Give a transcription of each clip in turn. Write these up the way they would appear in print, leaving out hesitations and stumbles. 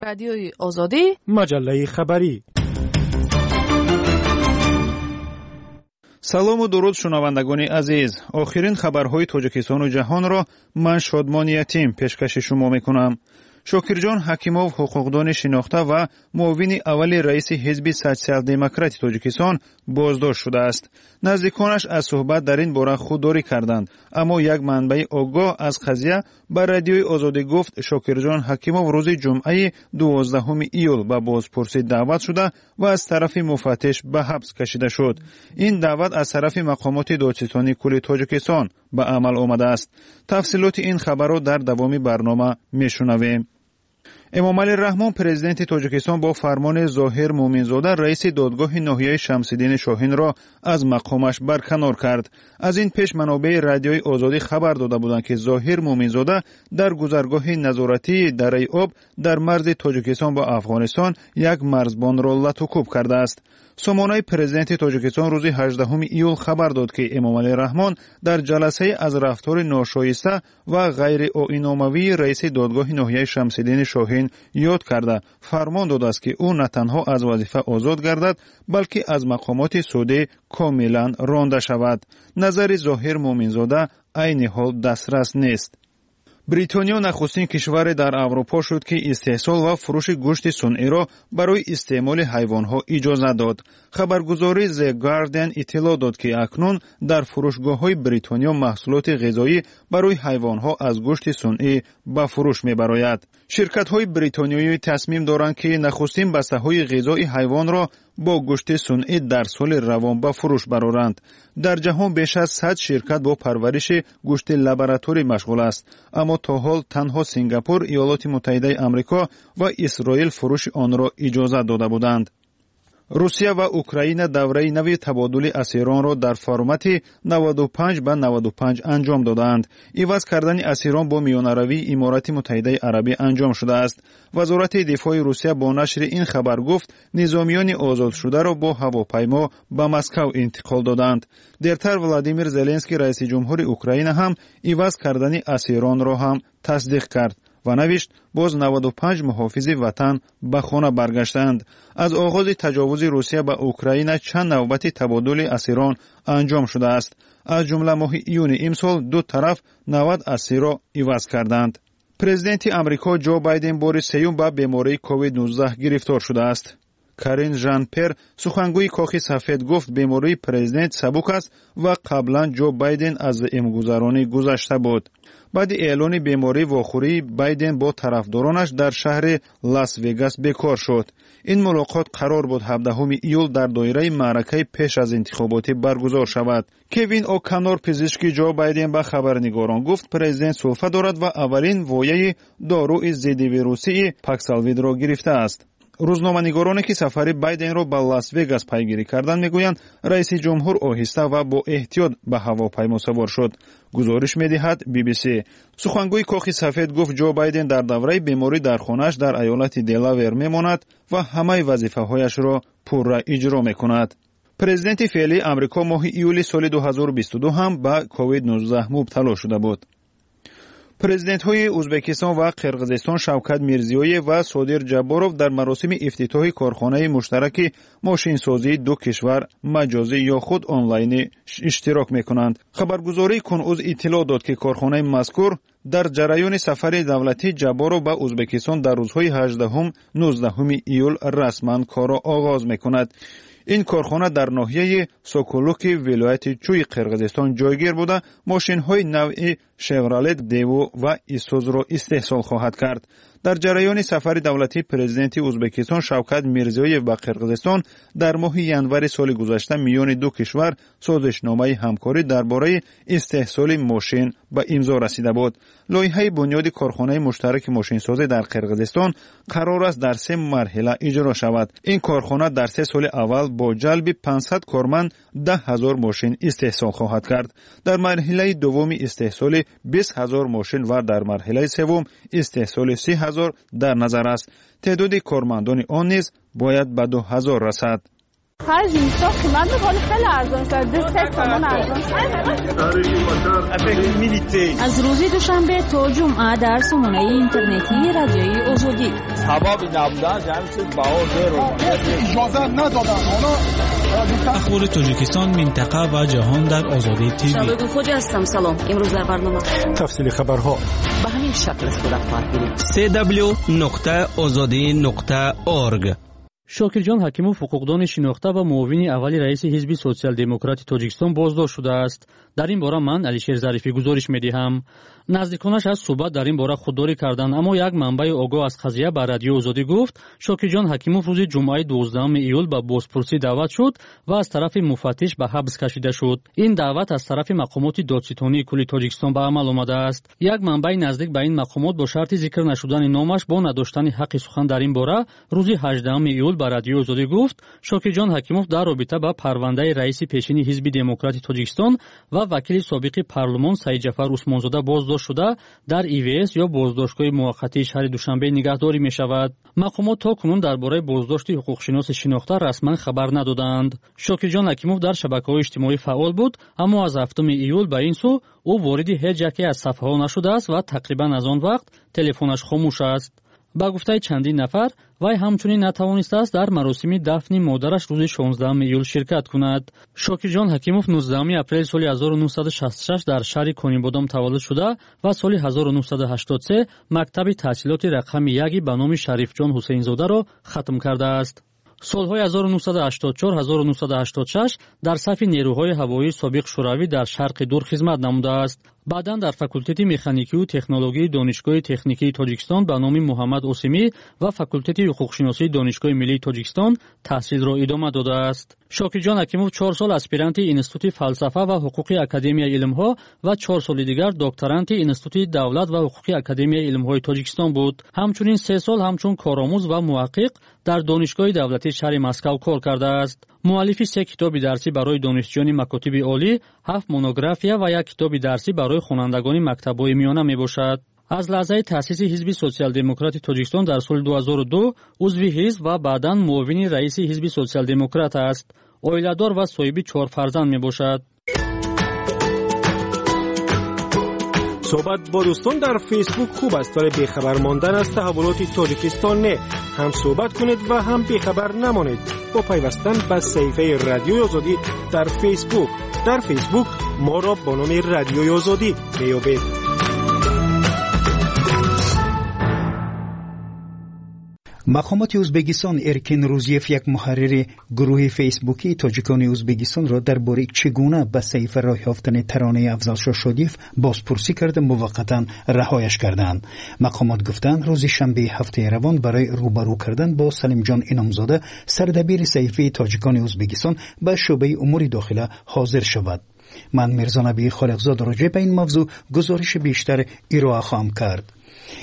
رادیوی آزادی، مجله خبری. салому дуруд шунавандагони азиз, охирин хабарҳои Тоҷикистону ҷаҳонро ман Шодмон Ятим пешкаши шумо мекунам. Шокирҷон Ҳакимов ҳуқуқдони шинохта ва муовини аввали раиси ҳизби социал-демократи Тоҷикистон боздошт шудааст. наздиконаш аз суҳбат дар ин бора худдорӣ карданд, аммо як манбаи огоҳ аз қазия ба радиои Озодӣ гуфт Шокирҷон Ҳакимов рӯзи ҷумъаи 12 июл ба бозпурсӣ даъват шуда ва аз тарафи муфаттиш ба ҳабс кашида шуд. ин даъват аз тарафи мақомоти додситони кулли Тоҷикистон ба амал омадааст. тафсилоти ин хабарро дар давоми барнома мешунавем. эмомалӣ Раҳмон президенти Тоҷикистон бо фармони Зоҳир Муъминзода раиси додгоҳи ноҳияи Шамсиддини Шоҳинро аз мақомаш барканор кард. аз ин пеш манобеи радиои Озодӣ хабар дода буданд ки Зоҳир Муъминзода дар гузаргоҳи назоратии дараи об дар марзи Тоҷикистон бо Афғонистон як марзбонро латукуб кардааст. сомонаи президенти Тоҷикистон рӯзи 18 июл хабар дод ки Эмомалӣ Раҳмон дар ҷаласае аз рафтори ношоиста ва ғайриоиномавии раиси додгоҳи ноҳияи Шамсиддини Шоҳин ёд карда фармон додааст ки ӯ на танҳо аз вазифа озод гардад, балки аз мақомоти судӣ комилан ронда шавад. назари Зоҳир Муъминзода айни ҳол дастрас нест. бритониё нахустин кишваре дар аврупо шуд ки истеҳсол ва фурӯши гӯшти сунъиро барои истеъмоли ҳайвонҳо иҷозат дод. хабаргузории The Guardian иттилоъ дод ки акнун дар фурӯшгоҳҳои бритониё маҳсулоти ғизоӣ барои ҳайвонҳо аз гӯшти сунъӣ ба фурӯш мебарояд. ширкатҳои бритониёӣ тасмим доранд ки нахустин бастаҳои ғизои ҳайвонро бо гӯшти сунъӣ дар соли равон ба фурӯш бароранд. дар ҷаҳон беш аз 100 ширкат бо парвариши гӯшти лабораторӣ машғул аст, аммо то ҳол танҳо Сингапур, Иёлоти Муттаҳидаи Амрико ва Исроил фурӯши онро иҷозат дода буданд. русия ва Украина давраи нави табодули асиронро дар формати 95 ба 95 анҷом додаанд. иваз кардани асирон бо миёнаравии Иморати Муттаҳидаи Арабӣ анҷом шудааст. вазорати дифои Русия бо нашри ин хабар гуфт, низомиёни озодшударо бо ҳавопаймо ба Москав интиқол доданд. дертар Владимир Зеленский, раиси ҷумҳури Украина ҳам иваз кардани асиронро ҳам тасдиқ кард ва навишт, боз 95 муҳофизи ватан ба хона баргаштанд. аз оғози таҷовузи Русия ба Украина чанд навбати табодули асирон анҷом шудааст. аз ҷумла моҳи июни имсол ду тараф 90 асирро иваз карданд. президенти Амрико Ҷо Байден бори сеюм ба бемории COVID-19 гирифтор шудааст. Карин Жан-Пер, сухангӯи Кохи Сафед, гуфт бемории президент сабук аст ва қаблан Ҷо Байден аз имгузаронӣ гузашта буд. баъди эълони бемории вохӯрии Байден бо тарафдоронаш дар шаҳри Лас-Вегас бекор шуд. ин мулоқот қарор буд 17 июл дар доираи маъракаи пеш аз интихоботӣ баргузор шавад. Кевин О'Коннор, пизишки Ҷо Байден, ба хабарнигорон гуфт президент сулфа дорад ва аввалин вояи дорӯи зидди вирусии Паксалвидро гирифтааст. рӯзноманигороне ки сафари Байденро ба Лас-Вегас пайгирӣ карданд мегӯянд, раиси ҷумҳур оҳиста ва бо эҳтиёт ба ҳавопаймо савор шуд. гузориш медиҳад BBC. сухангӯи Кохи Сафед гуфт Ҷо Байден дар давраи беморӣ дар хонааш дар аёлати Делавер мемонад ва ҳамаи вазифаҳояшро пурра иҷро мекунад. президенти феълии Амрико моҳи июли соли 2022 ҳам ба COVID-19 мубтало шуда буд. президентҳои Узбекистон ва Қирғизистон Шавкат Мирзиёев ва Содир Ҷабборов дар маросими ифтитоҳи корхонаи муштараки мошинсозии ду кишвар маҷозӣ ё худ онлайнӣ иштирок мекунанд. хабаргузории Кунуз иттилоъ дод ки корхонаи мазкур дар ҷараёни сафари давлатии Ҷабборов ба Узбекистон дар рӯзҳои 18-19 июл расман корро оғоз мекунад. ин корхона дар ноҳияи Сокулуки вилояти Чӯи Қирғизистон ҷойгир буда мошинҳои навъи Chevrolet Devo ва Isuzuро истеҳсол хоҳад кард. дар ҷараёни сафари давлатии президенти Узбекистон Шавкат Мирзиёев ба Қирғизистон дар моҳи январи соли гузашта миёни ду кишвар созишномаи ҳамкорӣ дар бораи истеҳсоли мошин ба имзо расида буд. лоиҳаи бунёди корхонаи муштараки мошинсозӣ дар Қирғизистон қарор аст дар 3 марҳила иҷро шавад. ин корхона дар 3 соли аввал бо ҷалби 500 корманд 10,000 мошин истеҳсол хоҳад кард. дар марҳилаи дуввуми истеҳсоли 20,000 мошин ва дар марҳилаи севум истеҳсоли 30,000 дар назар аст. теъдоди кормандони он низ бояд ба 2,000 расад. خرج اینستا قیمت حالا خیلی ارزان شد 2-3 تومان ارزان از روز دوشنبه تا جمعه در سامانه اینترنتی رادیوی آزادی سبب نبودن جمعیت باور اجازه ندادن اخبار تاجیکستان منطقه و جهان در آزادی تیوی. شباب خوجی هستم. سلام. امروز در برنامه تفصیل خبرها به همین شکل صورت خواهد گرفت. www.azadi.org. شاکرجان حکیموف حقوقدان شناخته و معاون اولی رئیس حزب سوسیال دموکرات تاجیکستان بازداشت شده است. در این باره من علیشیر ظریفی گزارش می‌دهم. نزدیکانش از صحبت در این باره خودداری کردند، اما یک منبع آگاه از قضیه به رادیو آزادی گفت شاکرجان حکیموف روز جمعه 12 ایول به بازپرسی دعوت شد و از طرف مفتش به حبس کشیده شد. این دعوت از طرف مقامات دادستانی کلی تاجیکستان به عمل آمده است. یک منبع نزدیک به این مقامات با شرط ذکر نشدن نامش با نداشتن حق سخن در این باره روز 18 ایول به رادیو آزادی گفت شاکرجان حکیموف در رابطه با پرونده رئیس پیشین حزب دموکرات تاجیکستان و وکیل سابق پارلمان سعید جعفر عثمانزاده بازداشت شده در ایویس یا بازداشتگاه موقتی شهر دوشنبه نگهداری می شود. مقامات تا کنون درباره بازداشت حقوقشناس شناخته رسما خبر ندادند. شاکرجان حکیموف در شبکه‌های اجتماعی فعال بود، اما از 7 ایول به این سو او وارد هیچ یکی از صفحه‌ها نشده است و تقریبا از آن وقت تلفنش خاموش است. با گفته چندین نفر وی همچنین نتوانسته است در مراسم دفن مادرش روز 16 ایول شرکت کند. شاکرجان حکیموف 19 اپریل سال 1966 در شهر کنیبادام تولد شده و سال 1983 مکتب تحصیلات رقم 1 به نام شریف جان حسین زاده را ختم کرده است. سالهای 1984-1986 در صف نیروهای هوایی سابق شوروی در شرق دور خدمت نموده است. بعداً در فاکولته مکانیکی و تکنولوژی دانشگاه تکنیکی تاجیکستان به نام محمد اوسیمی و فاکولته حقوقشناسی دانشگاه ملی تاجیکستان تحصیل را ادامه داده است. شاکرجان حکیموف 4 سال اسپیرانت اینستیتوت فلسفه و حقوق اکادمی علمها و 4 سال دیگر دکترانت اینستیتوت دولت و حقوق اکادمی علمهای تاجیکستان بود. همچنین 3 سال همچون کارآموز و محقق در دانشگاه دولتی شهر مسکو کار کرده است. مؤلف 3 کتاب درسی برای دانشجویان مکاتب عالی، 7 مونوگرافیا و 1 کتاب درسی برای خوانندگان مکتب‌های میانه میباشد. از لحظه تأسیس حزب سوسیال دموکرات تاجیکستان در سال 2002 عضو حزب و بعداً معاون رئیس حزب سوسیال دموکرات است. اویلادار و صاحب 4 فرزند میباشد. صحبت با دوستان در فیسبوک خوب است، ولی بیخبر ماندن از تحولات تاجیکستان نه. هم صحبت کنید و هم بیخبر نمانید با پیوستن به صفحه رادیوی آزادی در فیسبوک. در فیسبوک ما را با نام رادیوی آزادی بیابید. مقامات ازبکستان ارکین روزیف یک محرر گروه فیسبوکی تاجیکان ازبکستان را درباره چگونه به صحیفه راه یافتن ترانه افضلشاه شادیف بازپرسی کرده موقتا رهایش کردند. مقامات گفتند روز شنبه هفته روان برای روبرو کردن با سلیم جان انامزاده سردبیر صحیفه تاجیکان ازبکستان به شعبه امور داخله حاضر شود. من میرزا نبی خالقزاد راجع به این موضوع گزارش بیشتر ارائه خواهم کرد.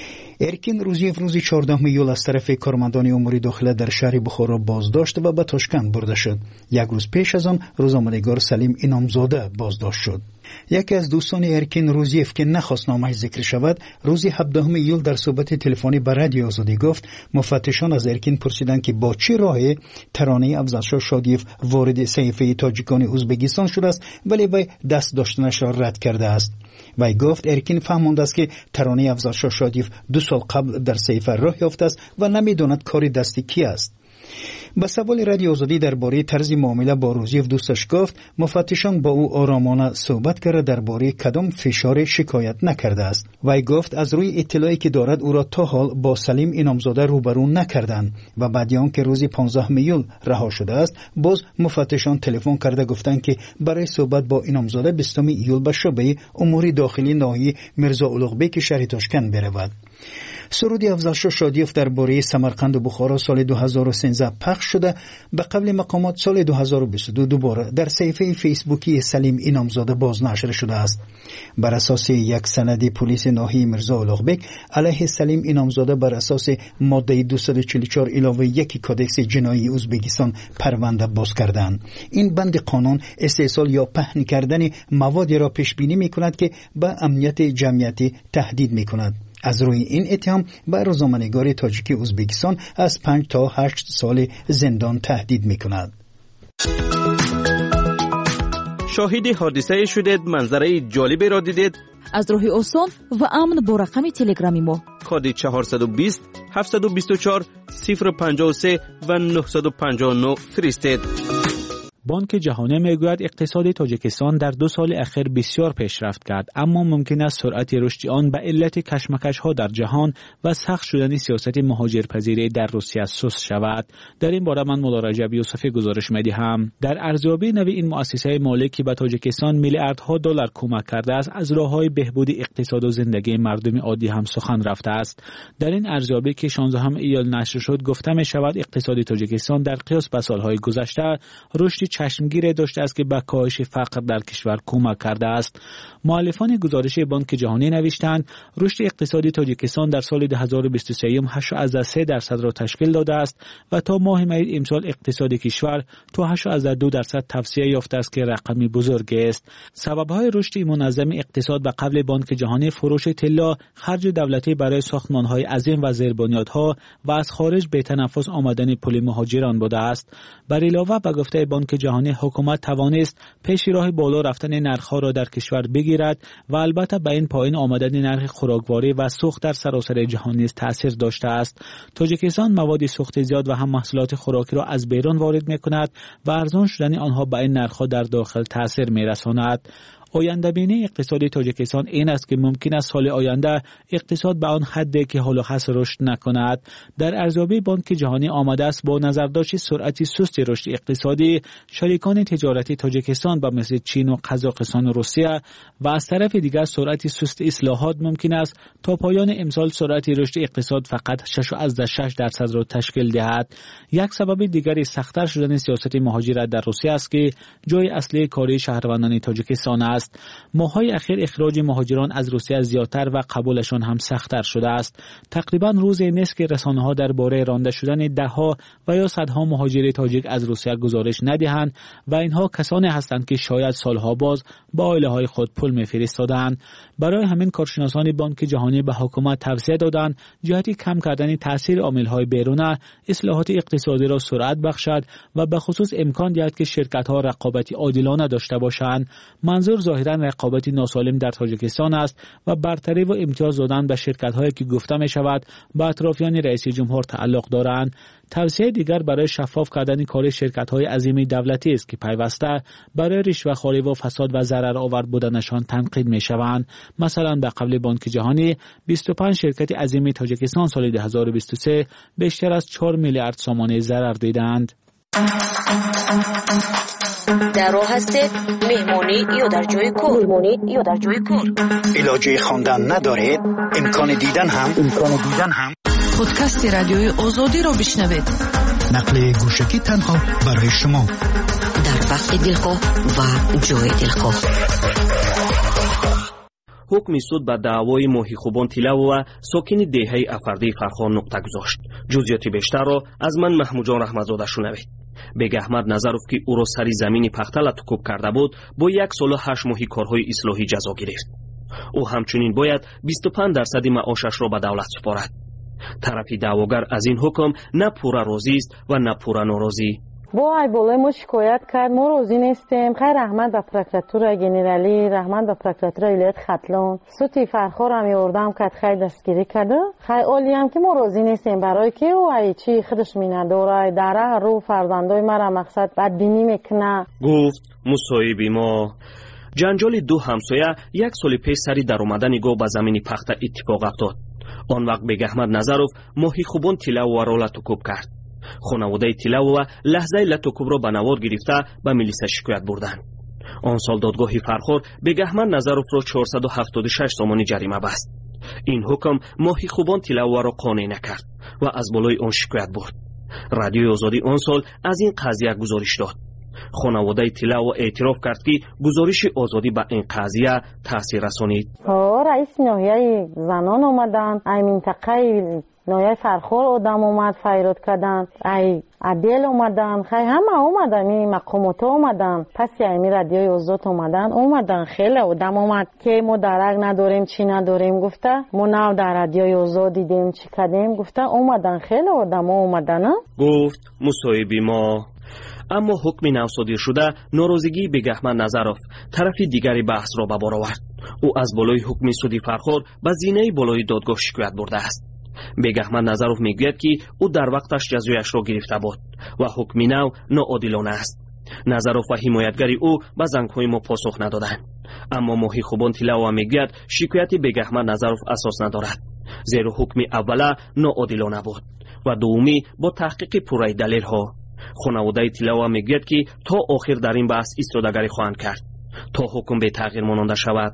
ارکین روزیف روز 14 ایول از طرف کارمندان امور داخله در شهر بخارا بازداشت و به تاشکند برده شد. یک روز پیش از آن روزنامه‌نگار سلیم انامزاده بازداشت شد. یکی از دوستان ارکین روزیف که نخواست نامش ذکر شود روز 17 ایول در صحبت تلفنی با رادیو آزادی گفت مفتشان از ارکین پرسیدند که با چه راهی ترانه افضلشاه شادیف وارد صحیفه تاجیکان ازبکستان شده است، ولی وی دست داشتنش را رد کرده است. وی گفت ارکین فهمانده است که ترانه افضلشاه شادیف 2 سال قبل در صحیفه راه یافته است و نمیداند کار دست کی است. با سوال رادیو آزادی درباره طرز معامله با روزیف دوستش گفت مفتشان با او آرامانه صحبت کرده درباره کدام فشار شکایت نکرده است. وی گفت از روی اطلاعی که دارد او را تا حال با سلیم انامزاده روبرو نکردند و بعد آن که روز 15 ایول رها شده است باز مفتشان تلفن کرده گفتند که برای صحبت با انامزاده 20 ایول به شعبه امور داخلی ناحیه میرزا اولوغبک شهر تاشکند برود. سرود افضلشاه شادیف درباره سمرقند و بخارا سال 2013 پخش شده. به قبل مقامات سال 2022 دوباره در صفحه فیسبوکی سلیم انامزاده بازنشر شده است. بر اساس یک سند پلیس ناحیه میرزا اولوغبک علیه سلیم انامزاده بر اساس ماده 244 علاوه 1 کدکس جنایی ازبکستان پرونده باز کردند. این بند قانون استحصال یا پهن کردن موادی را پیش بینی می‌کند که به امنیت جمعیتی تهدید می‌کند. از روی این اتهام به روزنامه‌نگار تاجیکی ازبکستان از 5 تا 8 سال زندان تهدید می‌کند. شاهد حادثه شدید، منظره جالبی را دیدید؟ از راه آسان و امن با رقم تلگرامی ما کد 420 724 053 و 959 فرستید. بانک جهانی میگوید اقتصاد تاجیکستان در 2 سال اخیر بسیار پیشرفت کرد، اما ممکن است سرعت رشد آن به علت کشمکش ها در جهان و سخت شدن سیاست مهاجرپذیری در روسیه سست شود. در این باره من مولا رجب یوسفی گزارش می‌دهم. در ارزیابی نوی این مؤسسه مالی که به تاجیکستان میلیاردها دلار کمک کرده است، از راه‌های بهبود اقتصاد و زندگی مردم عادی هم سخن رفته است. در این ارزیابی که 16 ایار نشر شد، گفته می‌شود اقتصاد تاجیکستان در قیاس به سال‌های گذشته رشد چشمگیر داشته است که به کاهش فقر در کشور کمک کرده است. مؤلفان گزارش بانک جهانی نوشتند رشد اقتصادی تاجیکستان در سال 2023 8.3% را تشکیل داده است و تا ماه می امسال اقتصاد کشور تا 8.2% توسعه یافته است که رقمی بزرگ است. سبب‌های رشد منظم اقتصاد به قول بانک جهانی فروش طلا، خرج دولتی برای ساختمان‌های عظیم و زیربنیادها و از خارج به تنفس آمدن پول مهاجران بوده است. بر علاوه به گفته بانک جهانی حکومت توانست پیش راه بالا رفتن نرخ‌ها را در کشور بگیرد و البته به این پایین آمدن نرخ خوراکواری و سوخت در سراسر جهان نیز تأثیر داشته است. تاجیکستان مواد سوخت زیاد و هم محصولات خوراکی را از بیرون وارد می‌کند و ارزان شدن آنها به این نرخ‌ها در داخل تأثیر می‌رساند. آینده بینی اقتصادی تاجیکستان این است که ممکن است سال آینده اقتصاد به آن حدی که حال و حس رشد نکند. در ارزیابی بانک جهانی آمده است با نظرداشت سرعت سست رشد اقتصادی، شریکان تجارتی تاجیکستان به مثل چین و قزاقستان و روسیه و از طرف دیگر سرعت سست اصلاحات ممکن است تا پایان امسال سرعت رشد اقتصاد فقط 6.6% را تشکیل دهد. یک سبب دیگری سخت‌تر شدن سیاست مهاجرت در روسیه است که جای اصلی کاری شهروندان تاجیکستان است. ماه‌های اخیر اخراج مهاجران از روسیه زیادتر و قبولشان هم سخت‌تر شده است. تقریباً روزی نیست که رسانه‌ها درباره رانده شدن ده‌ها و یا صدها مهاجر تاجیک از روسیه گزارش ندهند و اینها کسانی هستند که شاید سالها باز با عائله‌های خود پول می‌فرستادند. برای همین کارشناسان بانک جهانی به حکومت توصیه دادند جهت کم کردن تاثیر عامل‌های بیرونه، اصلاحات اقتصادی را سرعت بخشد و به خصوص امکان دهد که شرکت‌ها رقابتی عادلانه داشته باشند. منظور ظاهراً رقابتی ناسالم در تاجیکستان است و برتری و امتیاز دادن به شرکت‌هایی که گفته می‌شود به اطرافیان رئیس جمهور تعلق دارند. توصیه دیگر برای شفاف کردن کار شرکت‌های عظیم دولتی است که پیوسته برای رشوه‌خواری و فساد و ضررآور بودنشان تنقید می‌شوند. مثلا به قول بانک جهانی 25 شرکت عظیم تاجیکستان سال 2023 بیشتر از 4 میلیارد سومانی ضرر دیدند. در راه هستید مهمونی یا در جای کار علاجه خواندن ندارید، امکان دیدن هم پادکست رادیوی آزادی را بشنوید. نقل گوشکی تنها برای شما در وقت دلخواه و جای دلخواه. حکم سود به دعوای ماهی خوبان تیلو و ساکن دهه افردی فرخان نقطه گذاشت. جزئیات بیشتر را از من محمود جان رحمتزاده شنوید. بیگ احمد نظروف که او را سری زمین پخته لطکوب کرده بود، با 1 سال و 8 ماهی کارهای اصلاحی جزا گرفت. او همچنین باید 25% معاشش را به دولت سپارد. طرف دعواگر از این حکم نه پورا راضی است و نه پورا ناراضی. وای بالای ما شکایت کرد، ما راضی نیستیم. خیر رحمت به پروکراتور گنرالی، رحمت به پروکراتور ولایت ختلان، سوتی فرخار هم یوردم کرد، خیر دستگیری کرده. خیر عالی هم که ما راضی نیستیم برای که او ای چی خودش مینداره در رو فرزندای مرا مقصد بدبینی میکنه. گفت مصاحبی ما جنجال دو همسایه 1 سال پیش سری در اومدن گاو به زمین پخته اتفاق افتاد. آن وقت بیگ احمد نظروف ماهی خوبان تیلو را لطکوب کرد. خانواده تیلو لحظه لطکوب را به نوار گرفته به میلیسا شکایت بردند. آن سال دادگاه فرخار بیگ احمد نظروف را 476 سومانی جریمه بست. این حکم ماهی خوبان تیلو را قانع نکرد و از بالای آن شکایت برد. رادیوی آزادی آن سال از این قضیه گزارش داد. خانواده تیلو اعتراف کرد که گزارش آزادی به این قضیه تاثیر رسانید. رئیس ناحیه زنان اومدن، ای منطقه ناحیه فرخار آدم اومد فریاد کردن، ای عدل اومدن، خیلی همه اومدن، این مقامات اومدن، پس یعنی رادیوی آزاد اومدن خیلی آدم اومد که ما درک نداریم چی نداریم. گفته ما نه در رادیوی آزاد دیدیم چی کردیم. گفته اومدن خیلی آدم اومدن. گفت مصاحبی ما اما حکم نو صادر شده ناراضگی بگهمن نظروف طرف دیگری بحث را به بار آورد. او از بالای حکم سودی فرخور به زینه بالای دادگاه شکایت برده است. بگهمن نظروف میگوید که او در وقتش جزایش را گرفته بود و حکم نو ناعادلانه است. نظروف و حمایتگری او به زنگ‌های ما پاسخ ندادند. اما ماهی خوبان تیلاوا میگوید شکایت بگهمن نظروف اساس ندارد، زیرا حکم اوله ناعادلانه بود و دومی با تحقیق پوره دلیل ها. خانواده تیلاوا میگوید که تا آخر در این بحث ایستادگی خواهند کرد تا حکم به تغییر ماننده شود.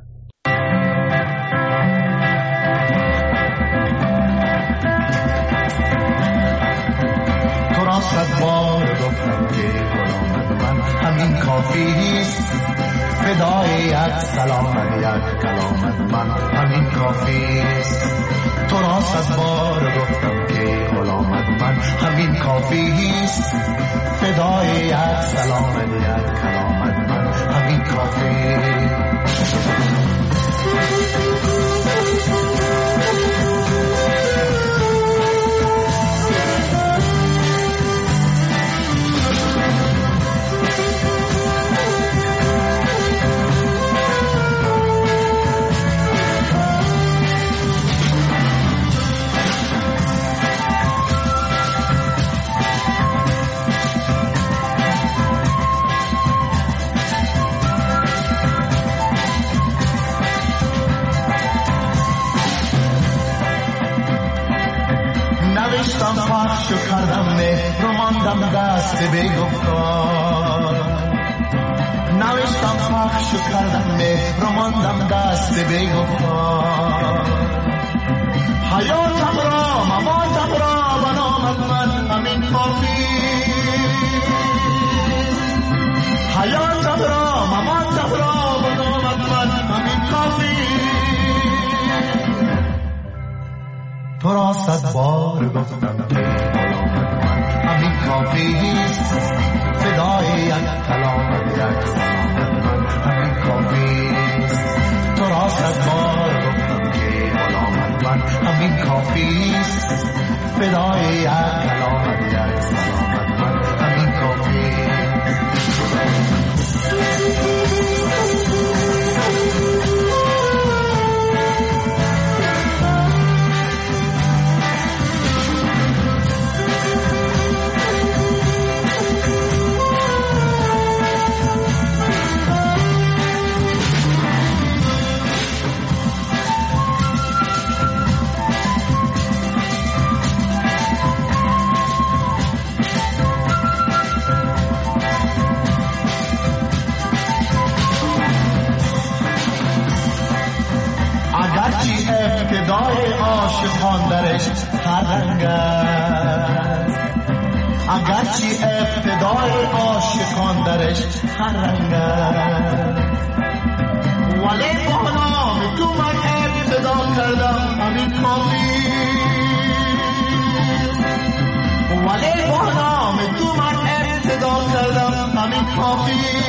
تو را صد بار گفتم که غلامت من همین کافیست، فدای یک سلامت یک کلامت من همین کافیست. تو را صد بار گفتم که غلامت من همین کافیست، فدای یک سلامت یک کلامت من همین کافیست. پخشو کردم مهر و ماندم دست بیگفتار، نوشتم پخشو کردم مهر و ماندم دست بیگفتار. حیاتم را مماتم را بنامت من همین کافی، حیاتم را مماتم را بنامت من همین کافی. تو را صد بار گفتم که غلامت من همین کافیست، فدای یک کلامت یک سلامت من همین کافیست. تو را صد بار گفتم که غلامت من همین کافیست، فدای یک کلامت یک سلامت من همین کافیست. ابتدای عاشقان درش هر رنگ است، اگرچه ابتدای عاشقان درش هر رنگ است، ولی با نام تو من ابتدا کردم همین کافی، ولی با نام تو من ابتدا کردم همین کافی.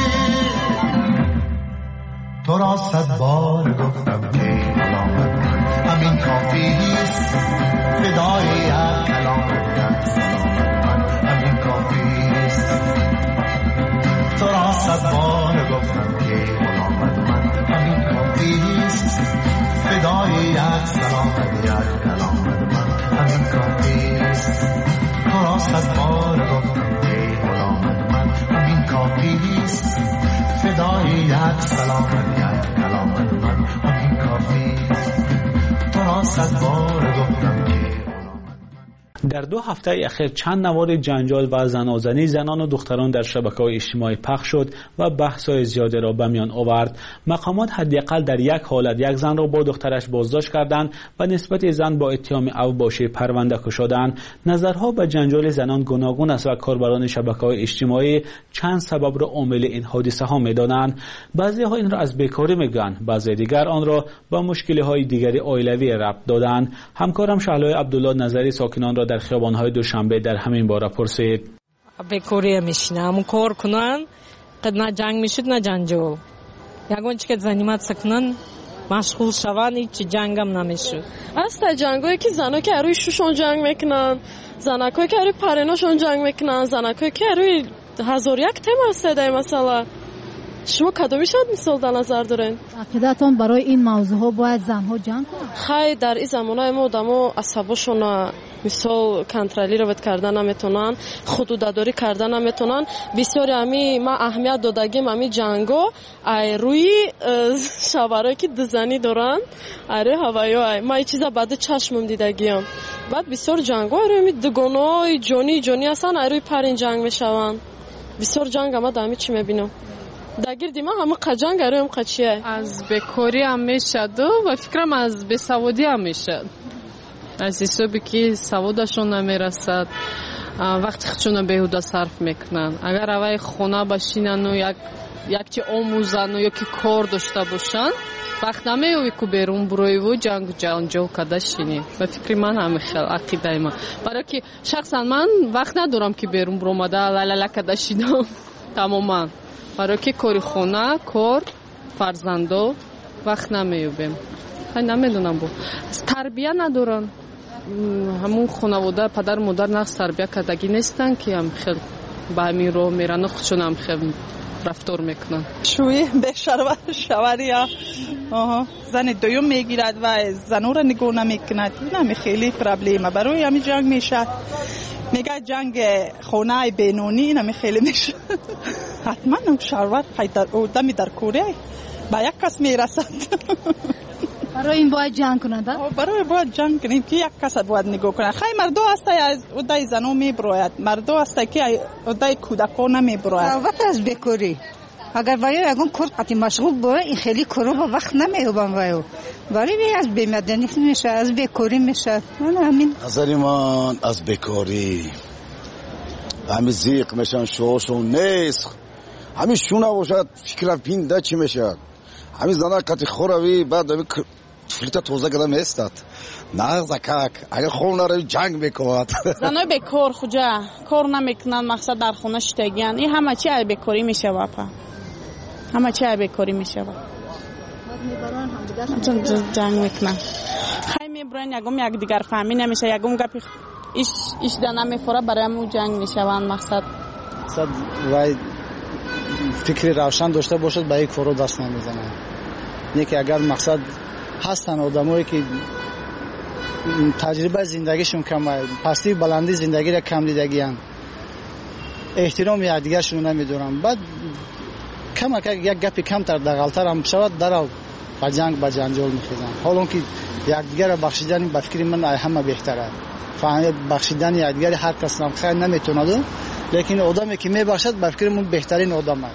تو را صد بار گفتم که غلامت من همین کافیست، فدای یک کلامت یک سلامت من همین کافیست. تو را صد بار گفتم که غلامت من همین کافیست، فدای یک سلامت یک کلامت من همین کافیست. تو را صد بار گفتم که غلامت من همین کافیست، فدای یک سلامت یک کلامت من همین کافیست. تو را صد بار گفتم که در 2 هفته اخیر چند نوار جنجال و زنازنی زنان و دختران در شبکه‌های اجتماعی پخش شد و بحث‌های زیادی را به میان آورد. مقامات حداقل در یک حالت یک زن را با دخترش بازداشت کردند و نسبت زن با اتهام اوباشی پرونده کشیدند. نظرها به جنجال زنان گوناگون است و کاربران شبکه‌های اجتماعی چند سبب را عامل این حادثه ها می‌دانند. بعضی‌ها این را از بیکاری می‌گویند، بعضی دیگر آن را با مشکل‌های دیگری عائلوی ربط دادند. همکارم شهلای عبدالله نظری ساکنان را در خیابان‌های دوشنبه در همین باره پرسید. بیکاری میشینم کار کنن قد نه جنگ میشد نه جنجال، یگان چه که زنیمت سکنن مشغول شوند هیچ جنگم نمیشد. اصلا جنگایی که زنا که روی شوشون جنگ میکنن، زنکایی که روی پریناشون جنگ میکنن، زنکایی که روی 1001 тема است در مسئله. شما کدومی شد مثال در نظر دارین؟ عقیدتون برای این موضوع ها باید زنها جنگ کنند؟ خیلی در این زمانه ما آدما عصبشون مثال کنترلی رو کردن نمیتونن، حدودداری کردن نمیتونن. بسیاری امی ما اهمیت دادگیم امی جنگو ای روی شاورایی که دزنی دارن اره هوایی ما این چیزا بعد چشمم دیدگیم. بعد بسیار جنگو روی دگونای جونی هستن ای روی پرین جنگ میشون. بسیار جنگ ما دامی چی میبینم داگیر دیما همه قجنگ هم قچیه از بکاری هم میشد و فکرم از بسوادی هم میشد. از حسابی که سوادشون نمیرسد وقتی خودشون بهوده صرف میکنن. اگر اوای خونه باشینن و یک چی آموزن و یکی کار داشته باشن وقت نمیوی که بیرون بروی و جنجال کده شینی. به فکر من همه خیلی عقیده من برای که شخصا من وقت ندارم که بیرون برومده لالا کده شینم تماما. برای که کاری خونه کار فرزندو وقت نمیوبیم. خیلی نمیدونم از تربیه ندارن. همون خانواده پدر مادر نقص تربیه کردگی نیستن که هم خیلی به همین رو میرن و خودشون هم خیلی رفتار میکنن. شوی بشر و شوری ها زن دویم میگیرد و زنو رو نگاه نمیکند. این خیلی پرابلمه برای همین جنگ میشه. میگه جنگ خونه بینونی این خیلی میشه. حتما شهروت دمی در کوره با یک کس میرسد. برای این باید جنگ کنند؟ برای باید جنگ کنیم که یک کس باید نگاه کنه. خیلی مردو هسته اودای زنو میبروید، مردو هسته که اودای کودکان نمیبروید. وقت از بکاری اگر باید اگون کار مشغول باید این خیلی کارو با وقت نمیوبم باید برای از بیمدنی میشه از بکاری میشه. همین نظری من از بکاری همین زیق میشن شوشون نیست همین شونه باشد فکر پینده چی میشد همین زنه کتی خوروی بعد فلیتا توزه کدام استاد نه زکاک اگر خونه روی جنگ میکند زنای بکار خوجا کار نمیکنن مقصد در خونه شتگیان این همه چی ای بکاری میشه واپا همه چی ای بکاری میشه جنگ میکنن خیلی میبرن یکم یک دیگر فهمی نمیشه یکم گپی ایش دانه میفوره برای همون جنگ میشوند مقصد وای فکری روشن داشته باشد به یک فرو دست نمیزنه. یکی اگر مقصد هستن آدمایی که تجربه زندگیشون کمه پستی بلندی زندگی را کم دیدگیان احترام یکدیگرشون نمیدونن بعد کم یک گپی کمتر دغلتر هم شود درو با جنگ با جنجال میخیزن. حالا که یکدیگر را بخشیدن به فکر من همه بهتره. فهمید بخشیدن یکدیگر هر کس خیلی نمیتونه لیکن آدمی که میبخشد به فکر من بهترین آدمه.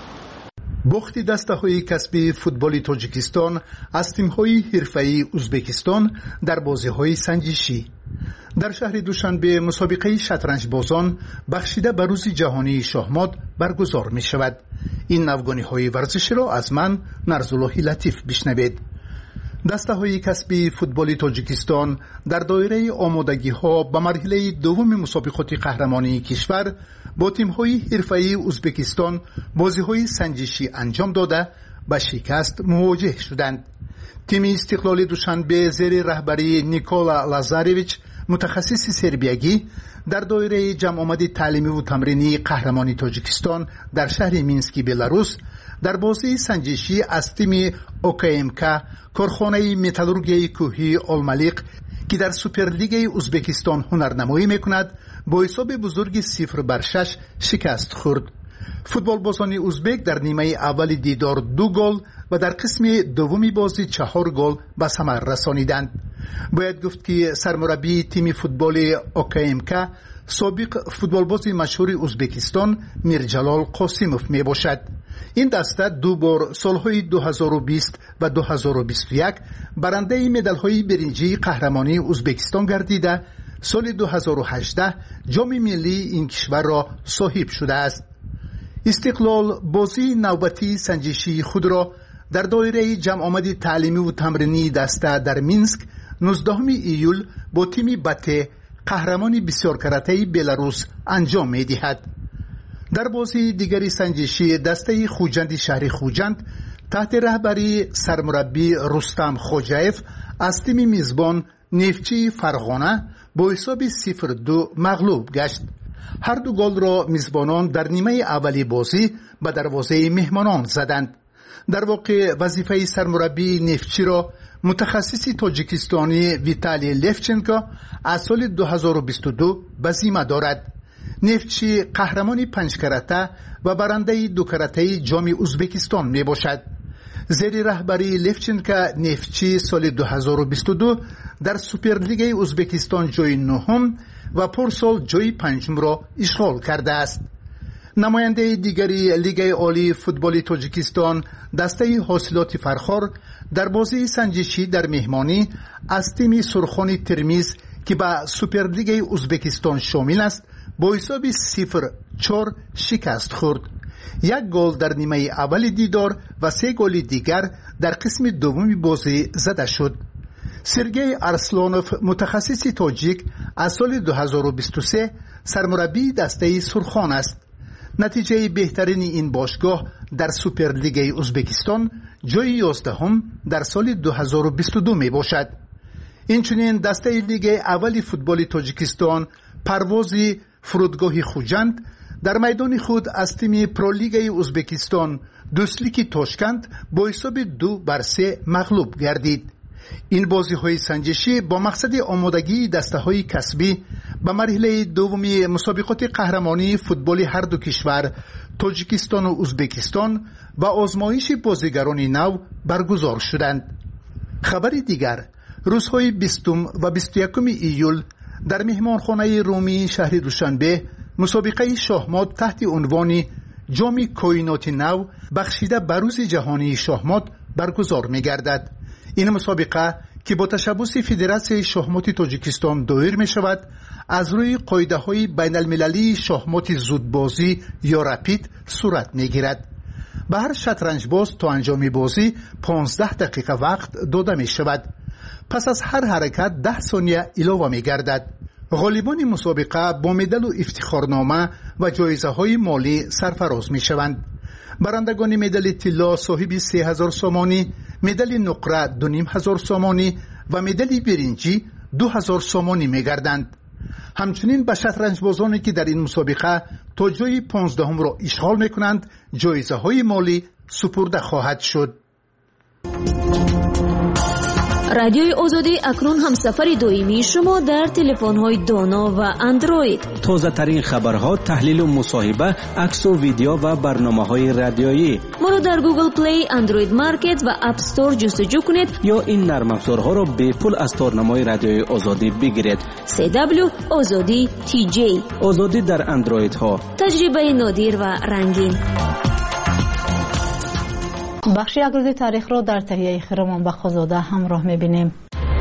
بخت دسته‌های کسبی فوتبال تاجیکستان از تیم‌های حرفه‌ای ازبکستان در بازی‌های سنجشی در شهر دوشنبه مسابقه شطرنج بازان بخشیده به روز جهانی شاهمات برگزار می‌شود. این نوگانی‌های ورزشی را از من نرزالله لطیف بشنوید. دسته‌های کسبی فوتبال تاجیکستان در دایره آمادگی‌ها به مرحله دوم مسابقات قهرمانی کشور با تیم‌های حرفه‌ای ازبکستان بازی‌های سنجشی انجام داده به شکست مواجه شدند. تیم استقلال دوشنبه زیر رهبری نیکولا لازارویچ متخصص سربیایی در دایره جمع آمد تعلیمی و تمرینی قهرمانی تاجیکستان در شهر مینسک بلاروس در بازی سنجشی از تیم OKMK کارخانه متالورگی کوهی الملیق که در سوپرلیگ ازبکستان هنرنمایی میکند با حساب بزرگ 0-6 شکست خورد. فوتبال بازان ازبک در نیمه اول دیدار 2 گل و در قسم دومی بازی 4 گل به ثمر رسانیدند. باید گفت که سرمربی تیم فوتبال OKMK سابق فوتبالباز مشهور ازبکستان میرجلال قاسیموف می باشد. این دسته 2 بار سالهای 2020 و 2021 برنده مدال‌های برنجی قهرمانی ازبکستان گردیده سال 2018 جام ملی این کشور را صاحب شده است. استقلال بازی نوبتی سنجشی خود را در دایره جمع آمد تعلیمی و تمرینی دسته در مینسک 19 ایول با تیم بته قهرمانی بسیار کرته بلاروس انجام می دهد. در بازی دیگری سنجشی دسته خوجند شهر خوجند تحت رهبری سرمربی رستم خوجایف از تیم میزبان نفتچی فرغانه با حساب 0-2 مغلوب گشت. هر دو گل را میزبانان در نیمه اولی بازی به دروازه مهمانان زدند. در واقع وظیفه سرمربی نفتچی را متخصص تاجیکستانی ویتالی لفچنکو از سال 2022 به ذمه دارد. نفتچی قهرمان 5 کرته و برنده 2 کرته جام ازبکستان می باشد. زیر رهبری لفچنکو نفتچی سال 2022 در سوپرلیگ ازبکستان جای 9 و پارسال جای 5 را اشغال کرده است. نماینده دیگری لیگ عالی فوتبال تاجیکستان دسته حاصلات فرخار در بازی سنجشی در مهمانی از تیم سرخان ترمیز که به سوپرلیگ ازبکستان شامل است با حساب 0-4 شکست خورد. 1 گل در نیمه اول دیدار و 3 گل دیگر در قسم دوم بازی زده شد. سرگئی ارسلانوف متخصص تاجیک از سال 2023 سرمربی دسته سرخان است. نتیجه بهترین این باشگاه در سوپرلیگ ازبکستان جای 11 در سال 2022 می باشد. اینچنین دسته لیگ اولی فوتبال تاجیکستان پروازی فرودگاه خوجند در میدان خود از تیم پرولیگ ازبکستان دوسلیکی تاشکند با حساب 2-3 مغلوب گردید. این بازی های سنجشی با مقصد آمادگی دسته های کسبی به مرحله دومی مسابقات قهرمانی فوتبال هر دو کشور تاجیکستان و ازبکستان و آزمایش بازیگران نو برگزار شدند. خبر دیگر، روزهای 20 و 21 ایول در مهمانخانه رومی شهر دوشنبه مسابقه شاهمات تحت عنوان جام کائنات نو بخشیده به روز جهانی شاهمات برگزار می گردد. این مسابقه که با تشبث فدراسیون شاهمات تاجیکستان دایر می شود از روی قاعده های بین المللی شاهمات زودبازی یا رپید صورت می گیرد. به هر شطرنج باز تا انجام بازی 15 دقیقه وقت داده می شود. پس از هر حرکت 10 ثانیه علاوه می گردد. غالبان مسابقه با مدال و افتخارنامه و جایزه های مالی سرفراز می شوند. برندگان مدال طلا صاحب 3000 سامانی، مدال نقره 2500 سامانی و مدال برنجی 2000 سامانی می گردند. همچنین به شطرنج بازانی که در این مسابقه تا جای 15 را اشغال می کنند جایزه های مالی سپرده خواهد شد. رادیوی آزادی اکنون همسفر دائمی شما در تلفن‌های دانا و اندروید. تازه ترین خبرها، تحلیل و مصاحبه، عکس و ویدیو و برنامه‌های رادیویی. ما را در گوگل پلی، اندروید مارکت و اپ استور جستجو کنید یا این نرم افزارها را به پول از تارنمای رادیوی آزادی بگیرید. CW آزادی TJ. آزادی در اندروید ها. تجربه نادر و رنگین. بخش یک روز تاریخ را در تهیه خیرمان بخشزاده همراه می‌بینیم.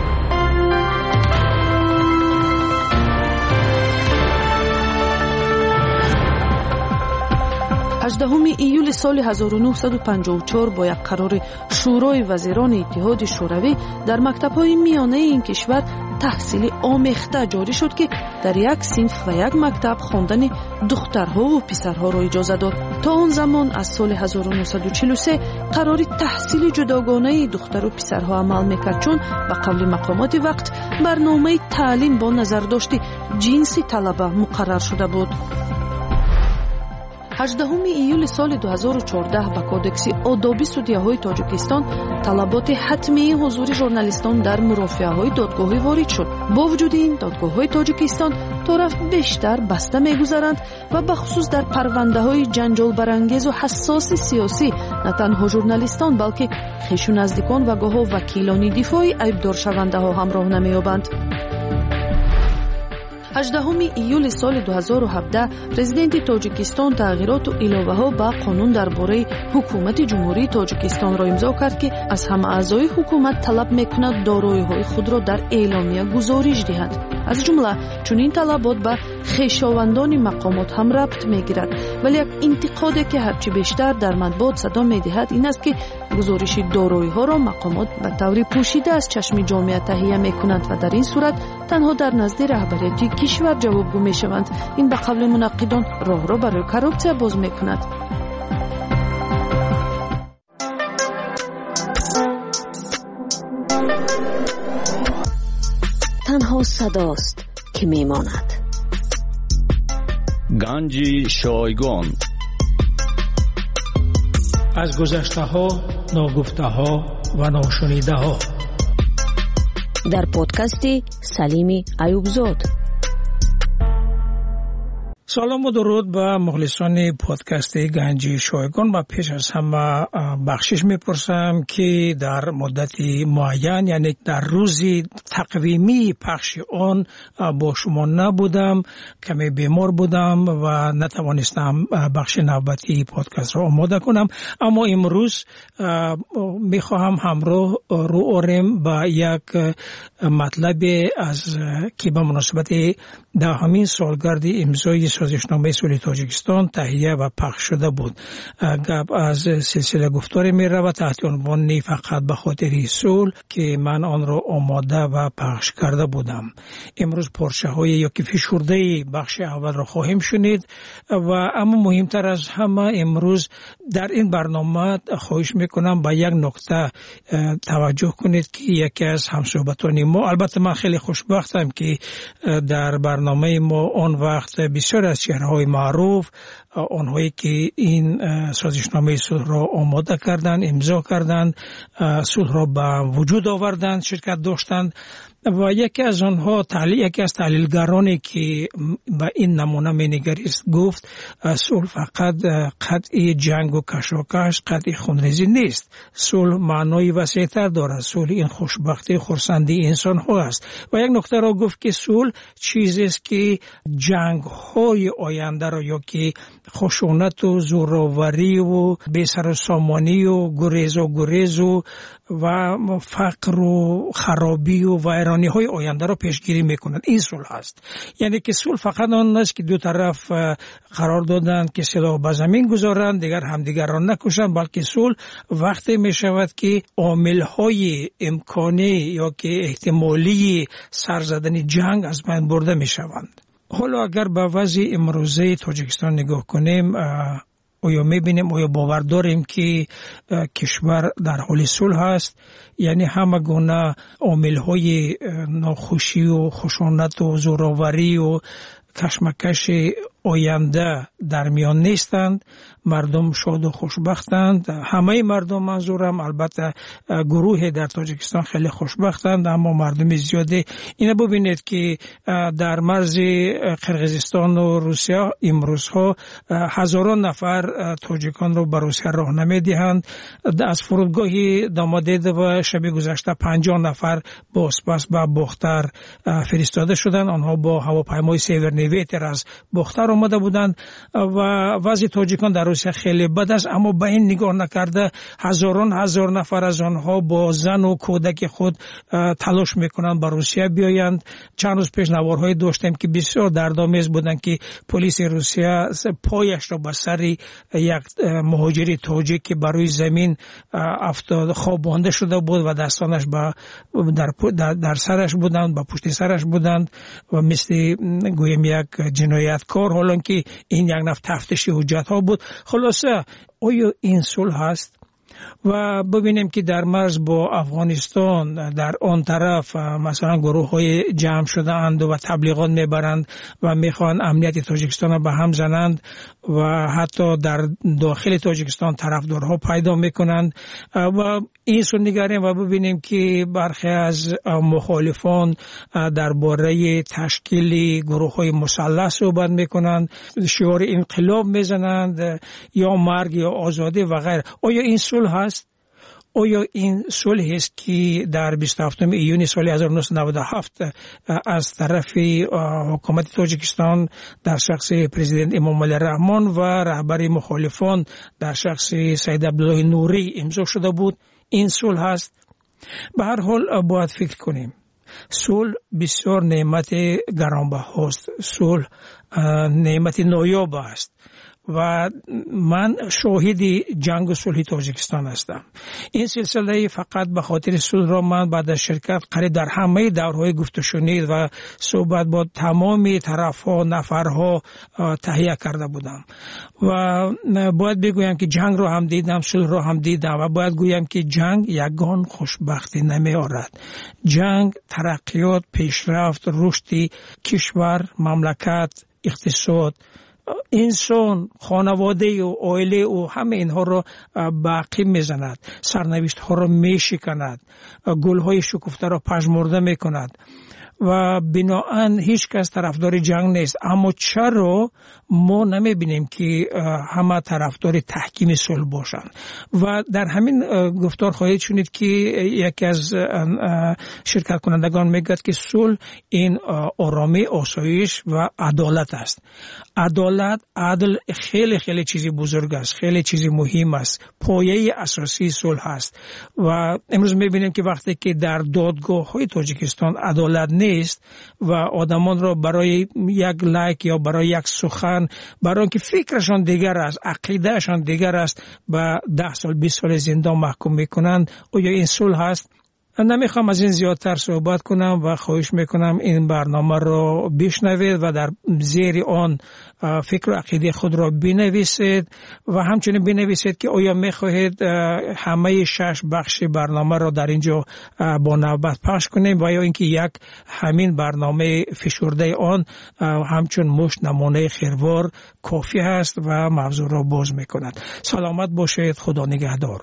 18 ایول سال 1954 با یک قرار شورای وزیران اتحاد شوروی در مکتب‌های میانه این کشور تحصیل آمیخته جاری شد که در یک صنف و یک مکتب خواندن دخترها و پسرها را اجازه داد. تا آن زمان از سال 1943 قرار تحصیل جداگانه دختر و پسرها عمل میکرد، چون به قول مقامات وقت برنامه تعلیم با نظرداشت جنس طلبه مقرر شده بود. 18 ایول سال 2014 با کودکس آدابی سودیه‌های تاجیکستان طلبات حتمی حضور ژورنالیستان در مرافعه‌های دادگاهی وارد شد. با وجود این دادگاه‌های تاجیکستان طرف بیشتر بسته می‌گذارند و به خصوص در پرونده‌های جنجال برانگیز و حساس سیاسی نه تنها ژورنالیستان بلکه خویش و نزدیکان و گاه‌ها وکیلان دفاعی ایبدار شونده‌ها همراه نمی‌یابند. 18 ایول سال 2017 پرزیدنت تاجیکستان تغییرات و علاوه‌ها به قانون درباره حکومت جمهوری تاجیکستان را امضا کرد که از همه اعضای حکومت طلب می‌کند دارایی‌های خود را در اعلامیه گزارش دهند. از جمله چنین طلبات به خویشاوندان مقامات هم ربط می‌گیرد، ولی یک انتقادی که هرچی بیشتر در مطبوعات صدا می‌دهد این است که گزارش دارایی‌ها را مقامات به طور پوشیده از چشم جامعه تهیه می‌کنند و در این صورت تنها در نزد رهبری کشور جوابگو می‌شوند. این به قول منقدان راه را برای کراپسیا باز می‌کند. تنها صداست که میماند. گنج شایگان. از گذشته ها، ناگفته ها و ناشنیده ها در پادکست سلیم ایوبزاد. سلام و درود به مخلصان پادکست گنج شایگان. و پیش از همه بخشش میپرسم که در مدتی معین، یعنی در روزی تقویمی پخش آن با شما نبودم، کمی بیمار بودم و نتوانستم بخش نوبتی پادکست را آماده کنم. اما امروز میخواهم همراه رو آریم با یک مطلب از که به مناسبت 10مین سالگرد امضای سازشنامه صلح تاجیکستان تهیه و پخش شده بود. گپ از سلسله گفتار می رود تحت عنوان فقط به خاطر صلح که من آن را آماده و پخش کرده بودم. امروز پارچه های یا که فشرده بخش اول را خواهیم شنید و اما مهمتر از همه امروز در این برنامه خواهش میکنم به یک نکته توجه کنید که یکی از همصحبتان ما، البته من خیلی خوشبختم که در برنامه ما آن وقت بسیار از چهره‌های معروف، آنهایی که این سازشنامه صلح را آماده کردند، امضا کردند، صلح را به وجود آوردند، شرکت داشتند و یکی از آنها یکی از تحلیلگرانی که به این نمونه می‌نگریست گفت صلح فقط قطع جنگ و کشاکش، قطع خونریزی نیست. صلح معنای وسیع‌تر دارد. صلح این خوشبختی، خرسندی انسان ها است. و یک نکته را گفت که صلح چیزی است که جنگ‌های آینده را یا که خشونت و زورآوری و بی‌سر و سامانی و گریز و فقر و خرابی و ویرانی های آینده را پیشگیری میکنند. این صلح است. یعنی که صلح فقط آن است که دو طرف قرار دادند که سلاح به زمین گذارند، دیگر همدیگر را نکشند، بلکه صلح وقتی می شود که عامل های امکانی یا که احتمالی سر زدن جنگ از بین برده می شوند. حالا اگر به وضع امروزه تاجیکستان نگاه کنیم، آیا میبینیم، آیا باور داریم که کشور در حال صلح است؟ یعنی همه گونه عامل‌های ناخوشی و خشونت و زورآوری و کشمکش آینده در میان نیستند. مردم شاد و خوشبختند. همه مردم، منظورم البته گروه در تاجیکستان خیلی خوشبختند، اما مردم زیاده. اینو ببینید که در مرز قرقیزستان و روسیه امروزها هزاران نفر تاجیکان رو به روسیه راه نمیدهند. از فرودگاه دامادید و شب گذشته 50 نفر با اسپاس به باختر فرستاده شدند. آنها با هواپیمای سیورنیویتر از باختر آمده بودند و وضع تاجیکان در روسیه خیلی بد است. اما به این نگاه نکرده هزار نفر از آنها با زن و کودک خود تلاش میکنند به روسیه بیایند. چند روز پیش نوارهای داشتیم که بسیار دردآمیز بودند که پلیس روسیه پایش را بر سر یک مهاجری تاجیک که بر روی زمین افتاد خوابانده شده بود و دستانش در سرش بودند، با پشت سرش بودند و مثل گویم یک جنایتکار، حالا که این یک نفر تفتیش حجت ها بود. خلاصه آیا این صلح هست؟ و ببینیم که در مرز با افغانستان در آن طرف مثلا گروه های جمع شده اند و تبلیغات میبرند و میخوان امنیت تاجیکستان را به هم زنند و حتی در داخل تاجیکستان طرفدارها پیدا میکنند و این سو نگریم و ببینیم که برخی از مخالفان درباره تشکیل گروه های مسلح صحبت میکنند، شعار انقلاب میزنند یا مرگ یا آزادی و غیره. آیا این صلح هست؟ آیا این صلح است که در 27 ایون سال 1997 از طرف حکومت تاجیکستان در شخص پرزیدنت امام علی رحمان و رهبر مخالفان در شخص سید عبدالله نوری امضا شده بود؟ این صلح هست؟ به هر حال باید فکر کنیم. صلح بسیار نعمت گرانبهاست. صلح نعمت نایاب است و من شاهد جنگ و صلح تاجیکستان هستم. این سلسله فقط به خاطر صلح را من بعد از شرکت قریب در همه دورهای گفت و شنید و صحبت با تمام طرفها نفرها تهیه کرده بودم و باید بگویم که جنگ را هم دیدم، صلح را هم دیدم و باید گویم که جنگ یگان خوشبختی نمی آورد. جنگ ترقیات، پیشرفت، رشد کشور، مملکت، اقتصاد انسان، خانواده و عائله و همه اینها رو باقی میزند، سرنوشت ها رو میشکند، گل های شکفته را پژمرده میکند و بناهن هیچ کس طرفدار جنگ نیست. اما چرا ما نمیبینیم که همه طرفدار تحکیم صلح باشند؟ و در همین گفتار خواهید شنید که یکی از شرکت کنندگان میگوید که صلح این آرامی، آسایش و عدالت است. عدالت، عدل خیلی خیلی چیزی بزرگ است، خیلی چیزی مهم است، پایه اساسی صلح است. و امروز میبینیم که وقتی که در دادگاه های تاجیکستان عدالت نیست و آدمان را برای یک لایک یا برای یک سخن، برای اینکه فکرشان دیگر است، عقیدهشان دیگر است، به 10 سال 20 سال زندان محکوم میکنند، آیا این صلح است؟ نمیخوام از این زیادتر صحبت کنم و خواهش میکنم این برنامه را بشنوید و در زیر آن فکر و عقیده خود را بنویسید و همچنین بنویسید که آیا میخواهید همه 6 بخش برنامه را در اینجا با نوبت پخش کنیم و یا اینکه یک همین برنامه فشرده آن همچون مشت نمونه خیروار کافی است و موضوع را باز میکند. سلامت باشید، خدا نگهدار.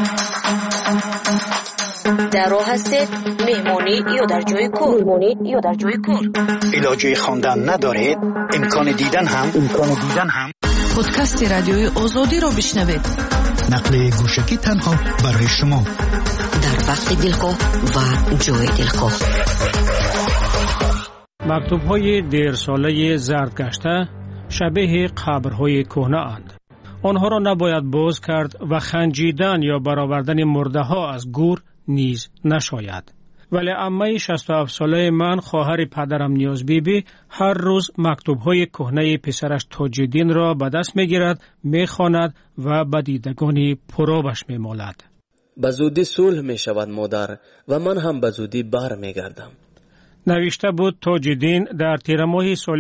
در راه هستید، مهمانی یا در جای کار. علاجه خواندن ندارید؟ امکان دیدن هم پادکست رادیوی آزادی را بشنوید. نقل گوشکی تنها برای شما در وقت دلخواه و جای دلخواه. مکتوب‌های دیرساله زردگشته شبیه قبرهای کهنه اند. آنها را نباید باز کرد و خنجیدن یا برآوردن مرده ها از گور نیز نشاید. ولی عمه 67 ساله من، خواهر پدرم نیاز بیبی، هر روز مکتوب‌های کهنه پسرش تاج‌الدین را به دست می‌گیرد، می‌خواند و به دیدگانی پرآبش می‌مالد. به زودی صلح می‌شود مادر و من هم به زودی بر می‌گردم. نوشته بود تاج‌الدین در تیر ماه سال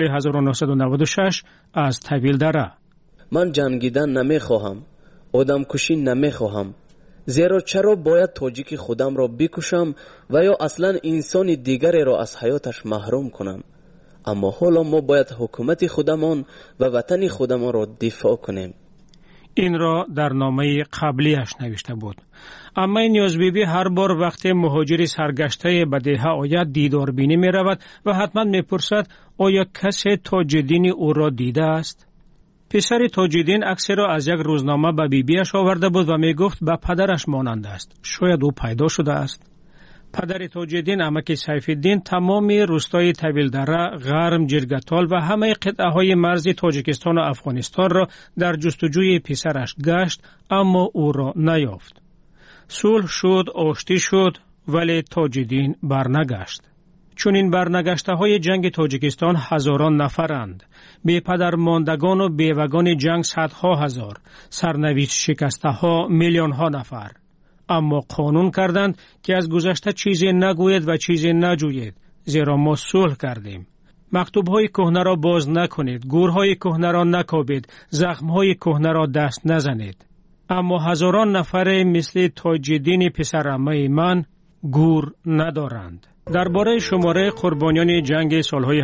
1996 از طویل دره. من جنگیدن نمی‌خواهم، آدم کشی نمی‌خواهم. زیرا چرا باید تاجیک خودم را بکشم و یا اصلا انسان دیگری را از حیاتش محروم کنم؟ اما حالا ما باید حکومت خودمان و وطن خودمان را دفاع کنیم. این را در نامه قبلیش نوشته بود. اما نیاز بیبی هر بار وقت مهاجری سرگشته به دیه آید دیدار بینی می رود و حتما می پرسد آیا کسی تاج‌الدین او را دیده است؟ پسر تاج‌الدین عکسی را از یک روزنامه به بیبیش آورده بود و می گفت به پدرش مانند است. شاید او پیدا شده است. پدر تاج‌الدین عمک سیف‌الدین تمام روستای طویل دره، غرم، جرگتال و همه قطعه های مرز تاجیکستان و افغانستان را در جستجوی پسرش گشت، اما او را نیافت. صلح شد، آشتی شد، ولی تاج‌الدین برنگشت. چون این برنگشته های جنگ تاجیکستان هزاران نفرند، بی پدر ماندگان و بیوگان جنگ صدها هزار، سرنوشت شکسته ها میلیون ها نفر. اما قانون کردند که از گذشته چیزی نگوید و چیزی نجوید، زیرا ما صلح کردیم. مکتوب‌های کهنه را باز نکنید، گورهای کهنه را نکابید، زخم‌های کهنه را دست نزنید. اما هزاران نفر مثل تاج‌الدین پسرعمه من گور ندارند. درباره شماره قربانیان جنگ سالهای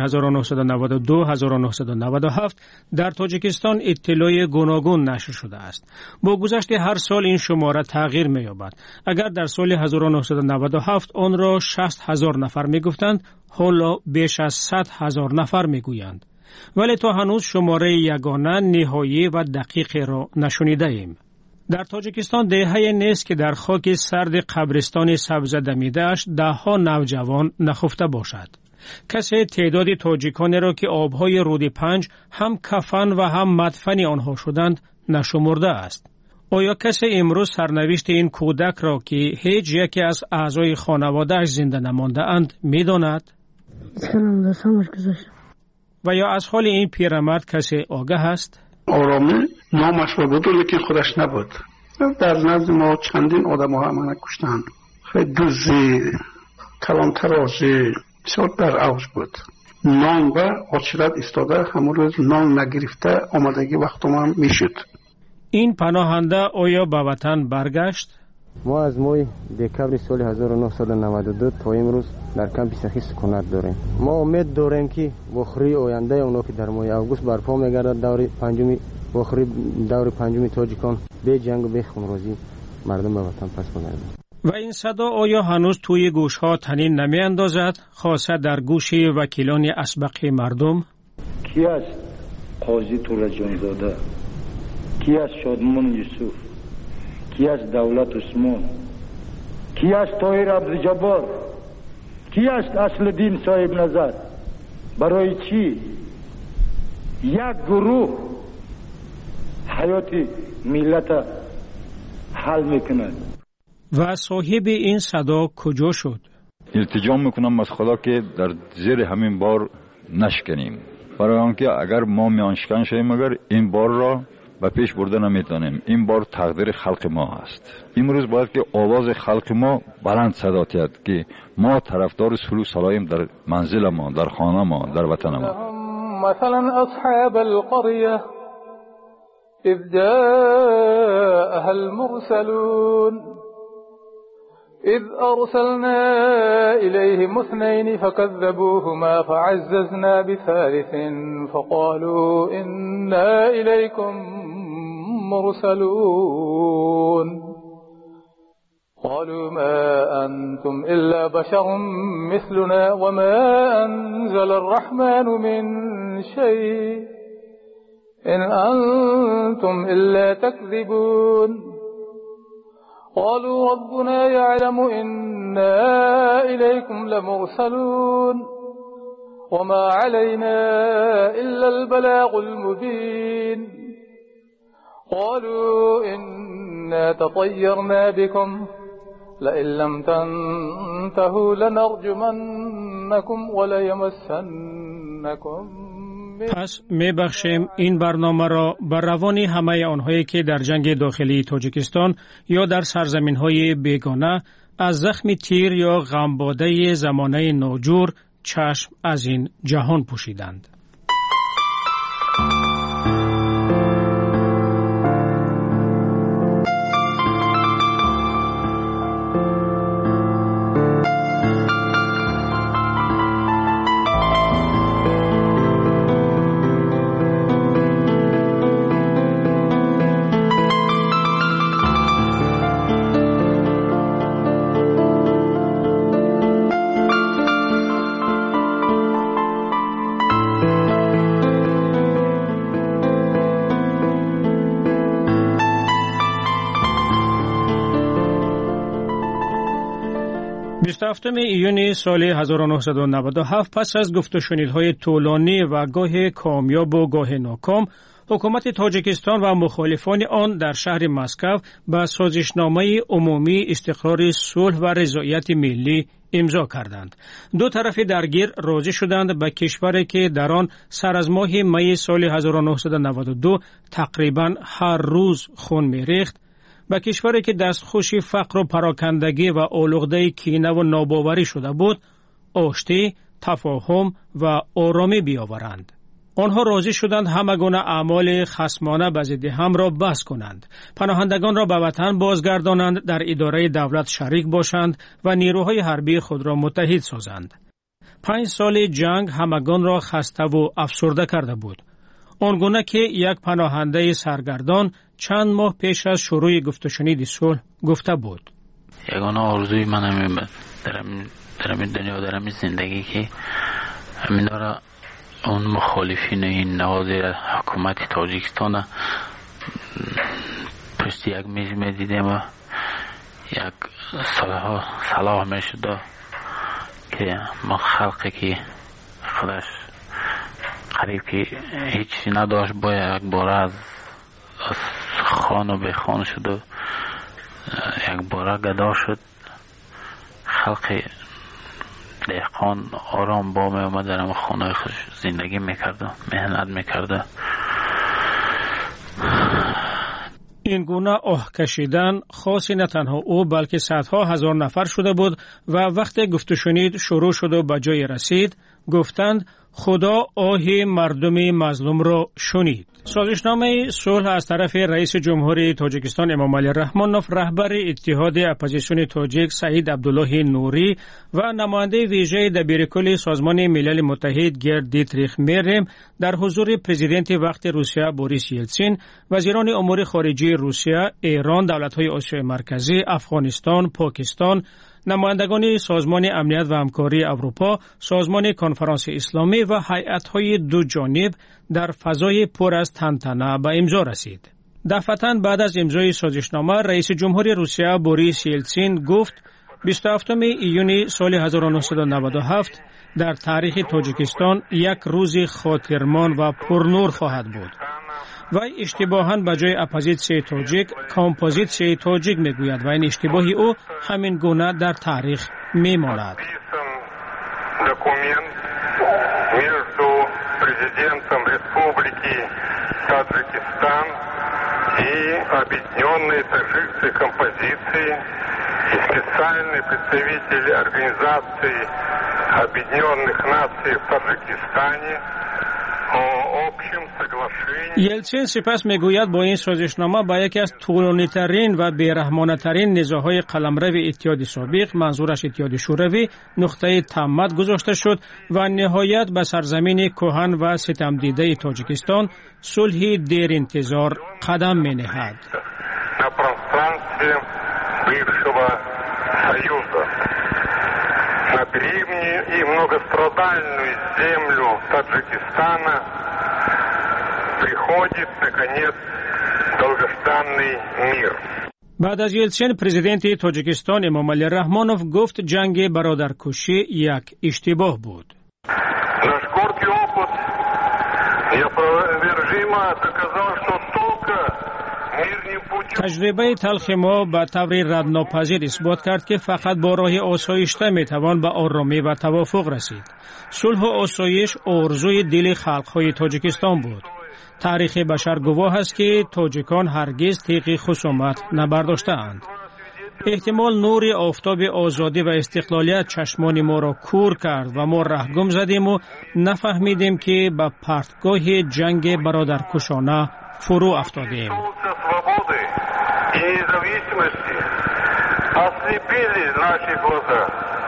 1992-1997 در تاجیکستان اطلاع گوناگون نشر شده است. با گذشت هر سال این شماره تغییر می‌یابد. اگر در سال 1997 آن را 60,000 نفر می‌گفتند، حالا بیش از 100,000 نفر می‌گویند. ولی تا هنوز شماره یگانه، نهایی و دقیق را نشنیده ایم. در تاجیکستان دهه‌ای نیست که در خاک سرد قبرستان سبز دمیده‌اش ده‌ها نوجوان نخفته باشد. کسی تعداد تاجیکانی را که آبهای رود پنج هم کفن و هم مدفن آنها شدند نشمرده است. آیا کسی امروز سرنوشت این کودک را که هیچ یکی از اعضای خانواده‌اش زنده نمانده اند می‌داند؟ و یا از حال این پیرمرد کسی آگاه است؟ آرامی نامش بود لیکن خودش نبود. در نزد ما چندین آدم ها همه کشتند. خیلی دوزی، کلان ترازی بسیار در اوج بود. نان و آچیلت استاده همون روز نان نگرفته آمدگی وقت ما میشد. این پناهنده آیا به وطن برگشت؟ ما از ماه دکبر سال 1992 تا امروز در کمپ سخی سکونت داریم. ما امید داریم که بخری آینده اونا که در ماه اوگوست برپا میگردد دور پنجمی بخری دور پنجمی تاجیکان به جنگ و به خونریزی مردم به وطن پس بگردند. و این صدا آیا هنوز توی گوشها طنین نمی اندازد، خاصه در گوش وکیلان اسبق مردم؟ کی است قاضی طور جانزاده؟ کی است شادمان یوسف؟ کی است دولت عثمان؟ کی است طاهر عبدالجبار؟ کی است اصلالدین صاحب نظر؟ برای چی یک گروه حیات ملت حل میکند؟ و صاحب این صدا کجا شد؟ التجا میکنم از خدا که در زیر همین بار نشکنیم، برای آنکه اگر ما میانشکن شویم مگر این بار را به پیش برده نمیتونیم. این بار تقدیر خلق ما است. امروز باید که آواز خلق ما بلند صدا تید که ما طرفدار صلح سلایم در منزل ما، در خانه ما، در وطن ما. مثلا اصحاب القريه اذ جاءها المرسلون إذ أرسلنا إليهم اثنين فكذبوهما فعززنا بثالث فقالوا إنا إليكم مرسلون قالوا ما أنتم إلا بشر مثلنا وما أنزل الرحمن من شيء إن أنتم إلا تكذبون قالوا ربنا يعلم إنا إليكم لمرسلون وما علينا إلا البلاغ المبين قالوا إنا تطيرنا بكم لئن لم تنتهوا لنرجمنكم وليمسنكم. پس میبخشیم این برنامه را بر روان همه آنهایی که در جنگ داخلی تاجیکستان یا در سرزمین‌های بیگانه از زخم تیر یا غمباده زمانه ناجور چشم از این جهان پوشیدند. هفتم ایون سال 1997 پس از گفت و شنیدهای طولانی و گاه کامیاب و گاه ناکام، حکومت تاجیکستان و مخالفان آن در شهر مسکو به سازشنامه عمومی استقرار صلح و رضایت ملی امضا کردند. دو طرف درگیر راضی شدند به کشوری که در آن سر از ماه می سال 1992 تقریبا هر روز خون می‌ریخت، به کشوری که دستخوش فقر و پراکندگی و آلوده کینه و ناباوری شده بود، آشتی، تفاهم و آرامی بیاورند. آنها راضی شدند همه گونه اعمال خصمانه به ضد هم را بس کنند، پناهندگان را به وطن بازگردانند، در اداره دولت شریک باشند و نیروهای حربی خود را متحد سازند. 5 سال جنگ همگان را خسته و افسرده کرده بود، آنگونه که یک پناهنده سرگردان چند ماه پیش از شروع گفت و شنید صلح گفته بود: یگانه آرزوی من همین در این دنیا، در این زندگی که همین داره اون مخالفین این نواز حکومت تاجیکستان پشت یک میز می دیدیم و یک صلاح می شده که ما خلقی که خودش قریب که هیچی نداشت با یک باره از خان و به خان شد و یک باره گدا شد. خلق دهقان آرام با می آمد در خانه خوش زندگی میکرده، مهنت میکرده. این گونه آه کشیدن خاصی نه تنها او بلکه صدها هزار نفر شده بود و وقتی گفت و شنید شروع شد و به جای رسید، گفتند خدا آه مردم مظلوم را شنید. سازشنامه صلح از طرف رئیس جمهوری تاجیکستان امامعلی رحمانوف، رهبر اتحاد اپوزیسیون تاجیک سعید عبدالله نوری و نماینده ویژه دبیرکل سازمان ملل متحد گرد دیتریخ مریم در حضور پرزیدنت وقت روسیه بوریس یلتسین، وزیران امور خارجه روسیه، ایران، دولت‌های آسیای مرکزی، افغانستان، پاکستان، نمایندگان سازمان امنیت و همکاری اروپا، سازمان کنفرانس اسلامی و هیئت‌های دو جانب در فضای پر از تنتنه به امضا رسید. دفعتاً بعد از امضای سازشنامه، رئیس جمهوری روسیه بوریس یلتسین گفت 27 ایون سال 1997 در تاریخ تاجیکستان یک روز خاطرمان و پرنور خواهد بود. و اشتباهاً به جای اپوزیسیون تاجیک کامپوزیسیون تاجیک میگوید و این اشتباهی او همین گونه در تاریخ میماند. Документ между президентом Республики Таджикистан и Объединенной Таджикской композиции и специальный представитель Организации Объединенных Наций в Таджикистане یلتسین سپس میگوید با این سازشنامه با یکی از طولانی‌ترین و بی‌رحمانه‌ترین نزاع‌های قلمرو اتحاد سابق، منظورش اتحاد شوروی، نقطه تمت گذاشته شد و نهایت به سرزمین کهن و ستمدیده تاجیکستان صلح دیر انتظار قدم می‌نهد. На древнюю и многострадальную землю Таджикистана приходит, наконец, долгожданный мир. بعد از یلتسین، پرزیدنت تاجیکستان امامعلی رحمانوف گفت جنگ برادرکشی یک اشتباه بود. Наш горький опыт неопровержимо доказал, что только تجربه تلخ ما به طور ردناپذیر اثبات کرد که فقط با راه آسایشته میتوان به آرامی و توافق رسید. صلح و آسایش آرزوی دل خلق‌های تاجیکستان بود. تاریخ بشر گواه است که تاجیکان هرگز تیغ خصومت نبرداشته‌اند. احتمال نور آفتاب آزادی و استقلالیت چشمان ما را کور کرد و ما رهگم زدیم و نفهمیدیم که به پرتگاه جنگ برادرکشانه فرو افتادیم. И независимости ослепили наши глаза,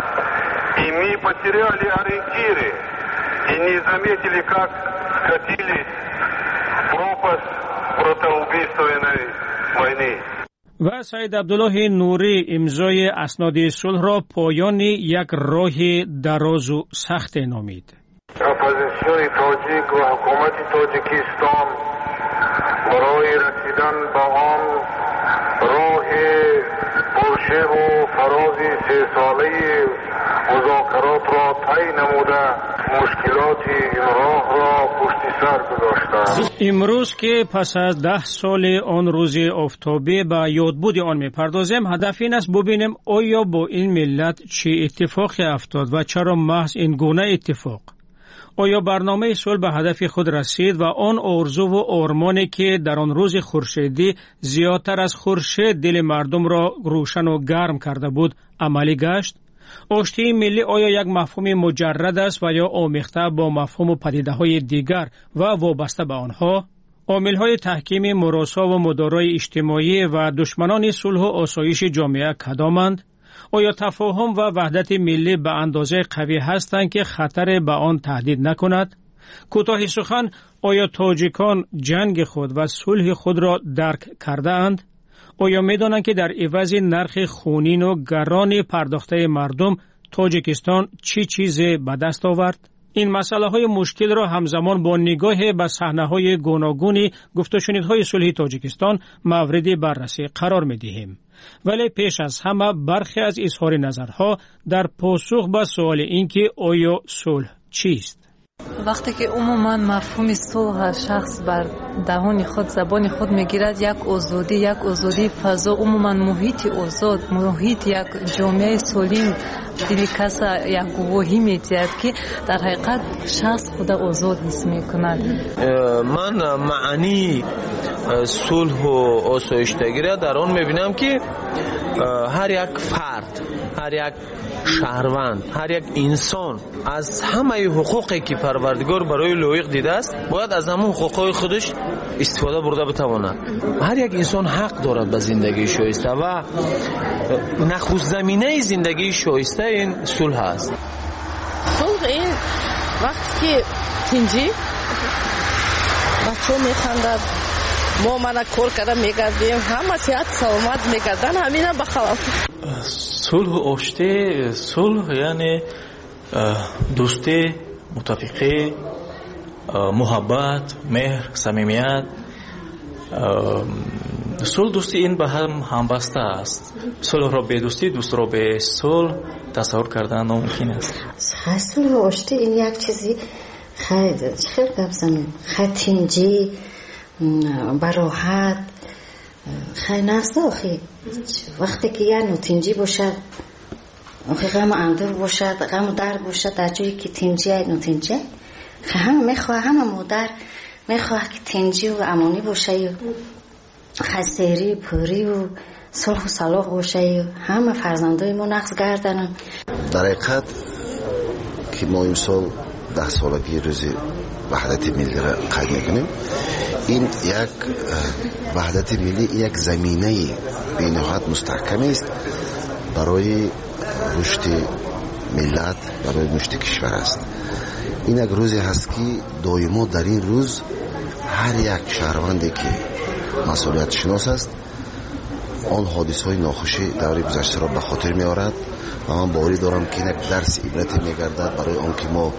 и мы потеряли ориентиры и не заметили, как скатились в пропасть братоубийственной войны. و سعید عبدالله نوری امضای اسناد صلح را پایان یک راه دراز و سخت نامید. اپوزیسیون تاجیک و حکومت تاجیکستان برای رسیدن به آن راه پرشیب و فراز 3 ساله مذاکرات را طی نموده مشکلات این راه را پشت سر گذاشتند. امروز که پس از 10 سال آن روز آفتابی به یادبود آن می‌پردازیم، هدف این است ببینیم آیا با این ملت چه اتفاقی افتاد و چرا محض این گونه اتفاق؟ آیا برنامه صلح به هدف خود رسید و آن آرزو و آرمانی که در آن روز خورشیدی زیادتر از خورشید دل مردم را روشن و گرم کرده بود عملی گشت؟ آشتی ملی آیا یک مفهوم مجرد است و یا آمیخته با مفهوم و پدیده‌های دیگر و وابسته به آنها؟ عامل‌های تحکیم مراسا و مدارای اجتماعی و دشمنان صلح و آسایش جامعه کدامند؟ آیا تفاهم و وحدت ملی به اندازه قوی هستند که خطر به آن تهدید نکند؟ کوتاه سخن، آیا تاجیکان جنگ خود و صلح خود را درک کرده اند؟ آیا می دانند که در عوض نرخ خونین و گران پرداخته مردم تاجیکستان چی چیز به دست آورد؟ این مسئله های مشکل را همزمان با نگاه به صحنه های گوناگون گفت و شنیدهای صلح تاجیکستان مورد بررسی قرار می دهیم. ولی پیش از همه برخی از اظهار نظرها در پاسخ به سوال این که آیا صلح چیست؟ وقتی که عموما مفهوم صلح شخص بر دهان خود زبان خود میگیرد، یک آزادی فضا، عموما محیط آزاد، محیط یک جامعه سالم، دل کس یک گواهی میدهد که در حقیقت شخص خود آزاد حس میکند. من معنی صلح و آسایشتگی را در آن میبینم که هر یک فرد، هر یک شهروند، هر یک انسان از همه حقوقی که پروردگار برای لایق دیده است باید از همه حقوقهای خودش استفاده برده بتواند. هر یک انسان حق دارد به زندگی شایسته و نخست زمینه زندگی شایسته این صلح است. صلح این وقتی که تنجی بچه میخندد، ما منو کار کرده میگردیم، همه صحت سلامت میگردن، همینه بخلاف صلح و آشتی. صلح یعنی دوستی، متفقی، محبت، مهر، صمیمیت. صلح دوستی این به هم همبسته است. صلح را به دوستی، دوست را به صلح تصور کردن ناممکن است. صلح و آشتی این یک چیزی خیلی گفتم، خطینجی براحت خیلی نفسه. آخی وقتی که یه نوتینجی باشد، آخی غم اندور باشد، غم درد باشد، در جایی که تینجی های نوتینجی همه میخواه، همه مادر میخواه که تینجی و امانی باشه و خسیری پوری و صلح و صلاح باشه و همه فرزندای ما نقص گردن. در حقیقت که ما امسال 10 سالگی روز وحدت ملی را قید میکنیم، این یک وحدت ملی یک زمینه به نهایت مستحکم است برای رشد ملت، برای رشد کشور است. این یک روزی هست که دائما در این روز هر یک شهروندی که مسئولیت شناس است آن حادثه های ناخوشی دور گذشته را به خاطر می آورد و من باوری دارم که یک درس عبرتی می گردد برای آن که ما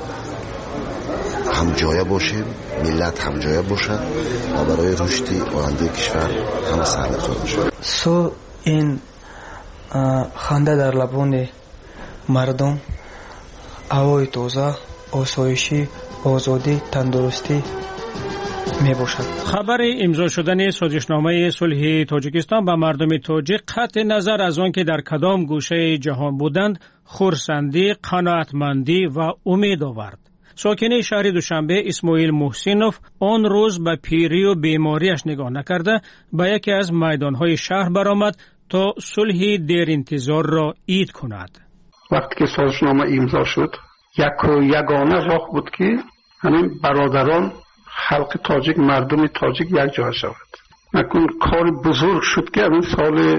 هم جایه باشیم، ملت هم جایه باشد و برای رشد آینده کشور هم سرنخ باشد. صلح این خنده در لبان مردم، هوای تازه، آسایشی، آزادی، تندرستی می باشد. خبر امضا شدن سازشنامه صلح تاجیکستان با مردم تاجیک قطع نظر از آن که در کدام گوشه جهان بودند خرسندی، قناعتمندی و امید آورد. ساکن شهر دوشنبه اسماعیل محسینوف آن روز به پیری و بیماریش نگاه نکرده به یکی از میدانهای شهر برآمد تا صلح دیر انتظار را عید کند. وقتی که سازشنامه امضا شد یگانه راه بود که همین برادران خلق تاجیک، مردم تاجیک یک جا شود. نکن کار بزرگ شد که همین سال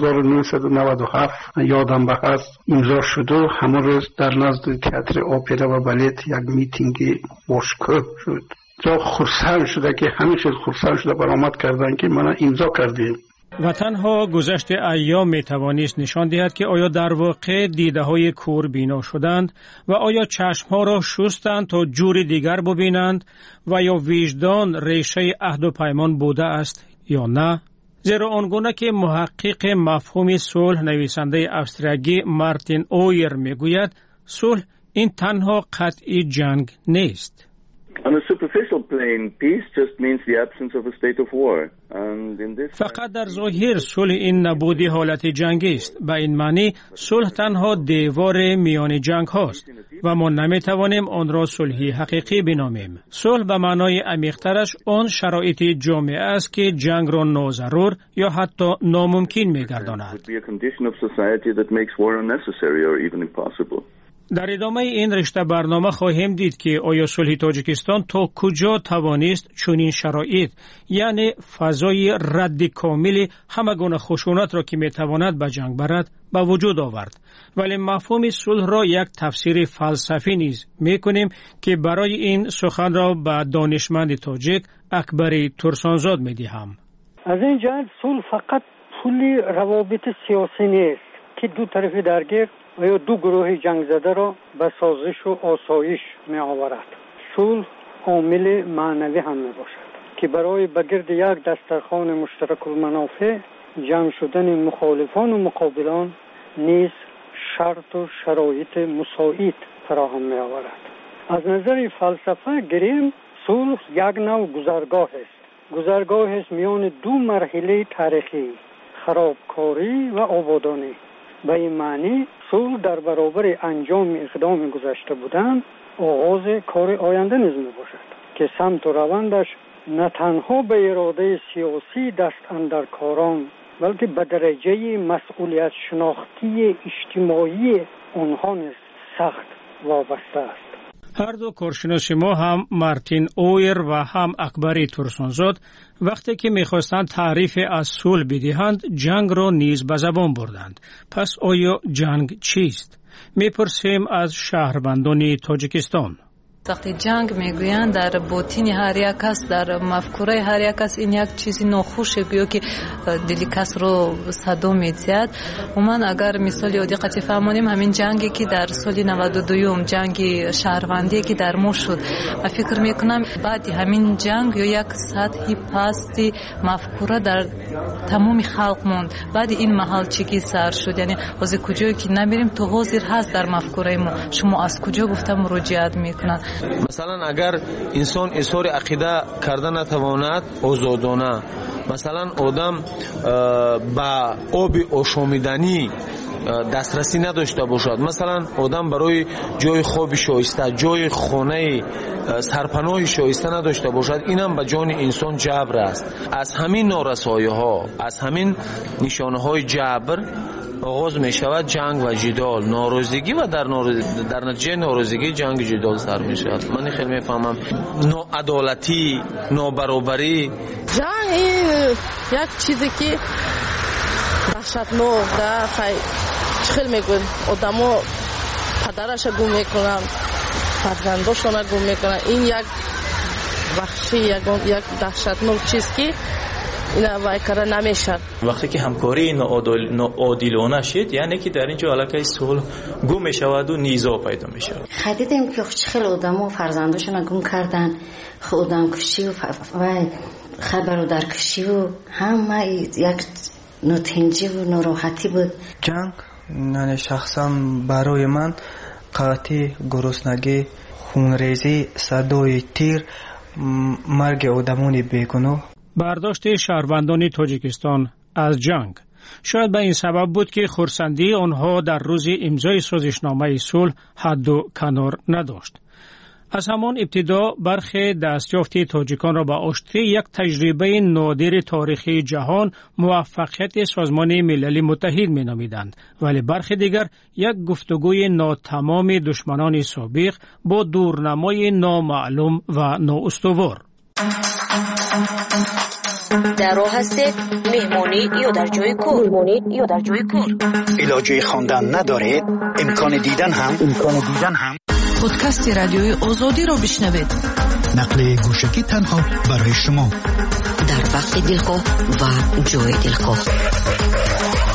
1997 یادم هست امضا شد و همه روز در نزد تئاتر اپرا و بالت یک میتینگ باشکوه شد. جا خرسند شده که همین چیز خرسند شده برآمد کردن که من امضا کردیم. و تنها گذشت ایام می توانست نشان دهد که آیا در واقع دیده های کور بینا شدند و آیا چشم ها را شستند تا جور دیگر ببینند و یا وجدان ریشه عهد و پیمان بوده است یا نه؟ زیرا آنگونه که محقق مفهوم صلح نویسنده استرالیایی مارتین اویر می گوید صلح این تنها قطعی جنگ نیست. On a superficial plane, peace just means the absence of a state of war. And in this فقط در ظاهر صلح این نبودی حالت جنگی است. به این معنی صلح تنها دیوار میان جنگ هاست و ما نمی توانیم آن را صلحی حقیقی بنامیم. صلح به معنای عمیق‌ترش آن شرایط جامعه است که جنگ را ناضرور یا حتی ناممکن می‌گرداند. در ادامه این رشته برنامه خواهیم دید که آیا صلح تاجیکستان تا کجا توانست چنین شرایط یعنی فضای رد کامل همه گونه خشونت را که میتواند به جنگ برد به وجود آورد. ولی مفهوم صلح را یک تفسیر فلسفی نیز میکنیم که برای این سخن را به دانشمند تاجیک اکبری ترسانزاد میدهم. از این جهت صلح فقط پول روابط سیاسی نیست که دو طرف درگیر و یا دو گروه جنگ زده را به سازش و آسایش می آورد. صلح عامل معنوی هم می باشد که برای به گرد یک دسترخوان مشترک المنافع جمع شدن مخالفان و مقابلان نیز شرط و شرایط مساعد فراهم می آورد. از نظر فلسفه گریم صلح یک نوع گذرگاه است. گذرگاه است میان دو مرحله تاریخی، خرابکاری و آبادانی. به این معنی صلح در برابر انجام اقدام گذشته بودن آغاز کار آینده نیز می باشد که سمت و روندش نه تنها به اراده سیاسی دست اندرکاران بلکه به درجه مسئولیت شناختی اجتماعی آنها نیز سخت وابسته است. هر دو کارشناس ما هم مارتین اویر و هم اکبری ترسونزاد وقتی که میخواستند تعریف از صلح بدهند جنگ را نیز به زبان بردند. پس آیا جنگ چیست؟ میپرسیم از شهروندان تاجیکستان. وقتی جنگ میگویند در باطن هر یک کس، در مفکوره هر یک کس این یک چیزی ناخوشه گویا که دل کس رو صدا میزد. من اگر مثال یا دقتی فهمانیم همین جنگی که در سال 92 جنگ شهروندی که در ما شد، من فکر میکنم بعد همین جنگ یا یک سطحی پستی مفکوره در تمام خلق موند. بعد این محل چیکی سر شد، یعنی از کجایی که نمیریم تو حاضر هست در مفکوره ما، شما از کجا گفتم مراجعت میکنن. مثلا اگر انسان اظهار عقیده کرده نتواند آزادانه، مثلا آدم با آب آشامیدنی دسترسی نداشته باشد، مثلا آدم برای جای خواب شایسته، جای خانه سرپناه شایسته نداشته باشد، اینم به جان انسان جبر است. از همین نارسایی ها، از همین نشانه های جبر آغاز می شود جنگ و جدال، ناراضگی و در نتیجه ناراضگی جنگ جدال سر می شود. من خیلی می فهمم ناعدالتی، نابرابری. جنگ این یک چیزی که وحشتناک ده، خیلی میگوین آدما پدرش گم میکنن، فرزنداشون گم میکنن. این یک وحشی، یک دهشتناک چیز که اینا وایکره نمیشن. وقتی که همکاری ناعادلانه شد، یعنی که در اینجا علاقه صلح گم میشود و نیزا پیدا میشود. خدیدیم که خیلی آدما فرزنداشون گم کردن، خودم کشی و خبر در کشی و همه یک نوتنجی و ناراحتی بود. جنگ نه شخصا برای من قحطی، گرسنگی، خونریزی، صدای تیر، مرگ آدمان بیگناه. برداشت شهروندان تاجیکستان از جنگ شاید به این سبب بود که خرسندی آنها در روز امضای سازشنامه صلح حد و کنار نداشت. از همان ابتدا برخی دستیافت تاجیکان را به آشتی یک تجربه نادر تاریخی جهان موفقیت سازمان ملل متحد می نامیدند، ولی برخی دیگر یک گفتگوی ناتمام دشمنان سابق با دورنمای نامعلوم و نااستوار. در راه هستید مهمانی یا در جای کار. علاجه خواندن ندارید، امکان دیدن هم پادکست رادیوی آزادی را بشنوید. نقل گوشکی تنها برای شما در وقت دلخواه و جای دلخواه.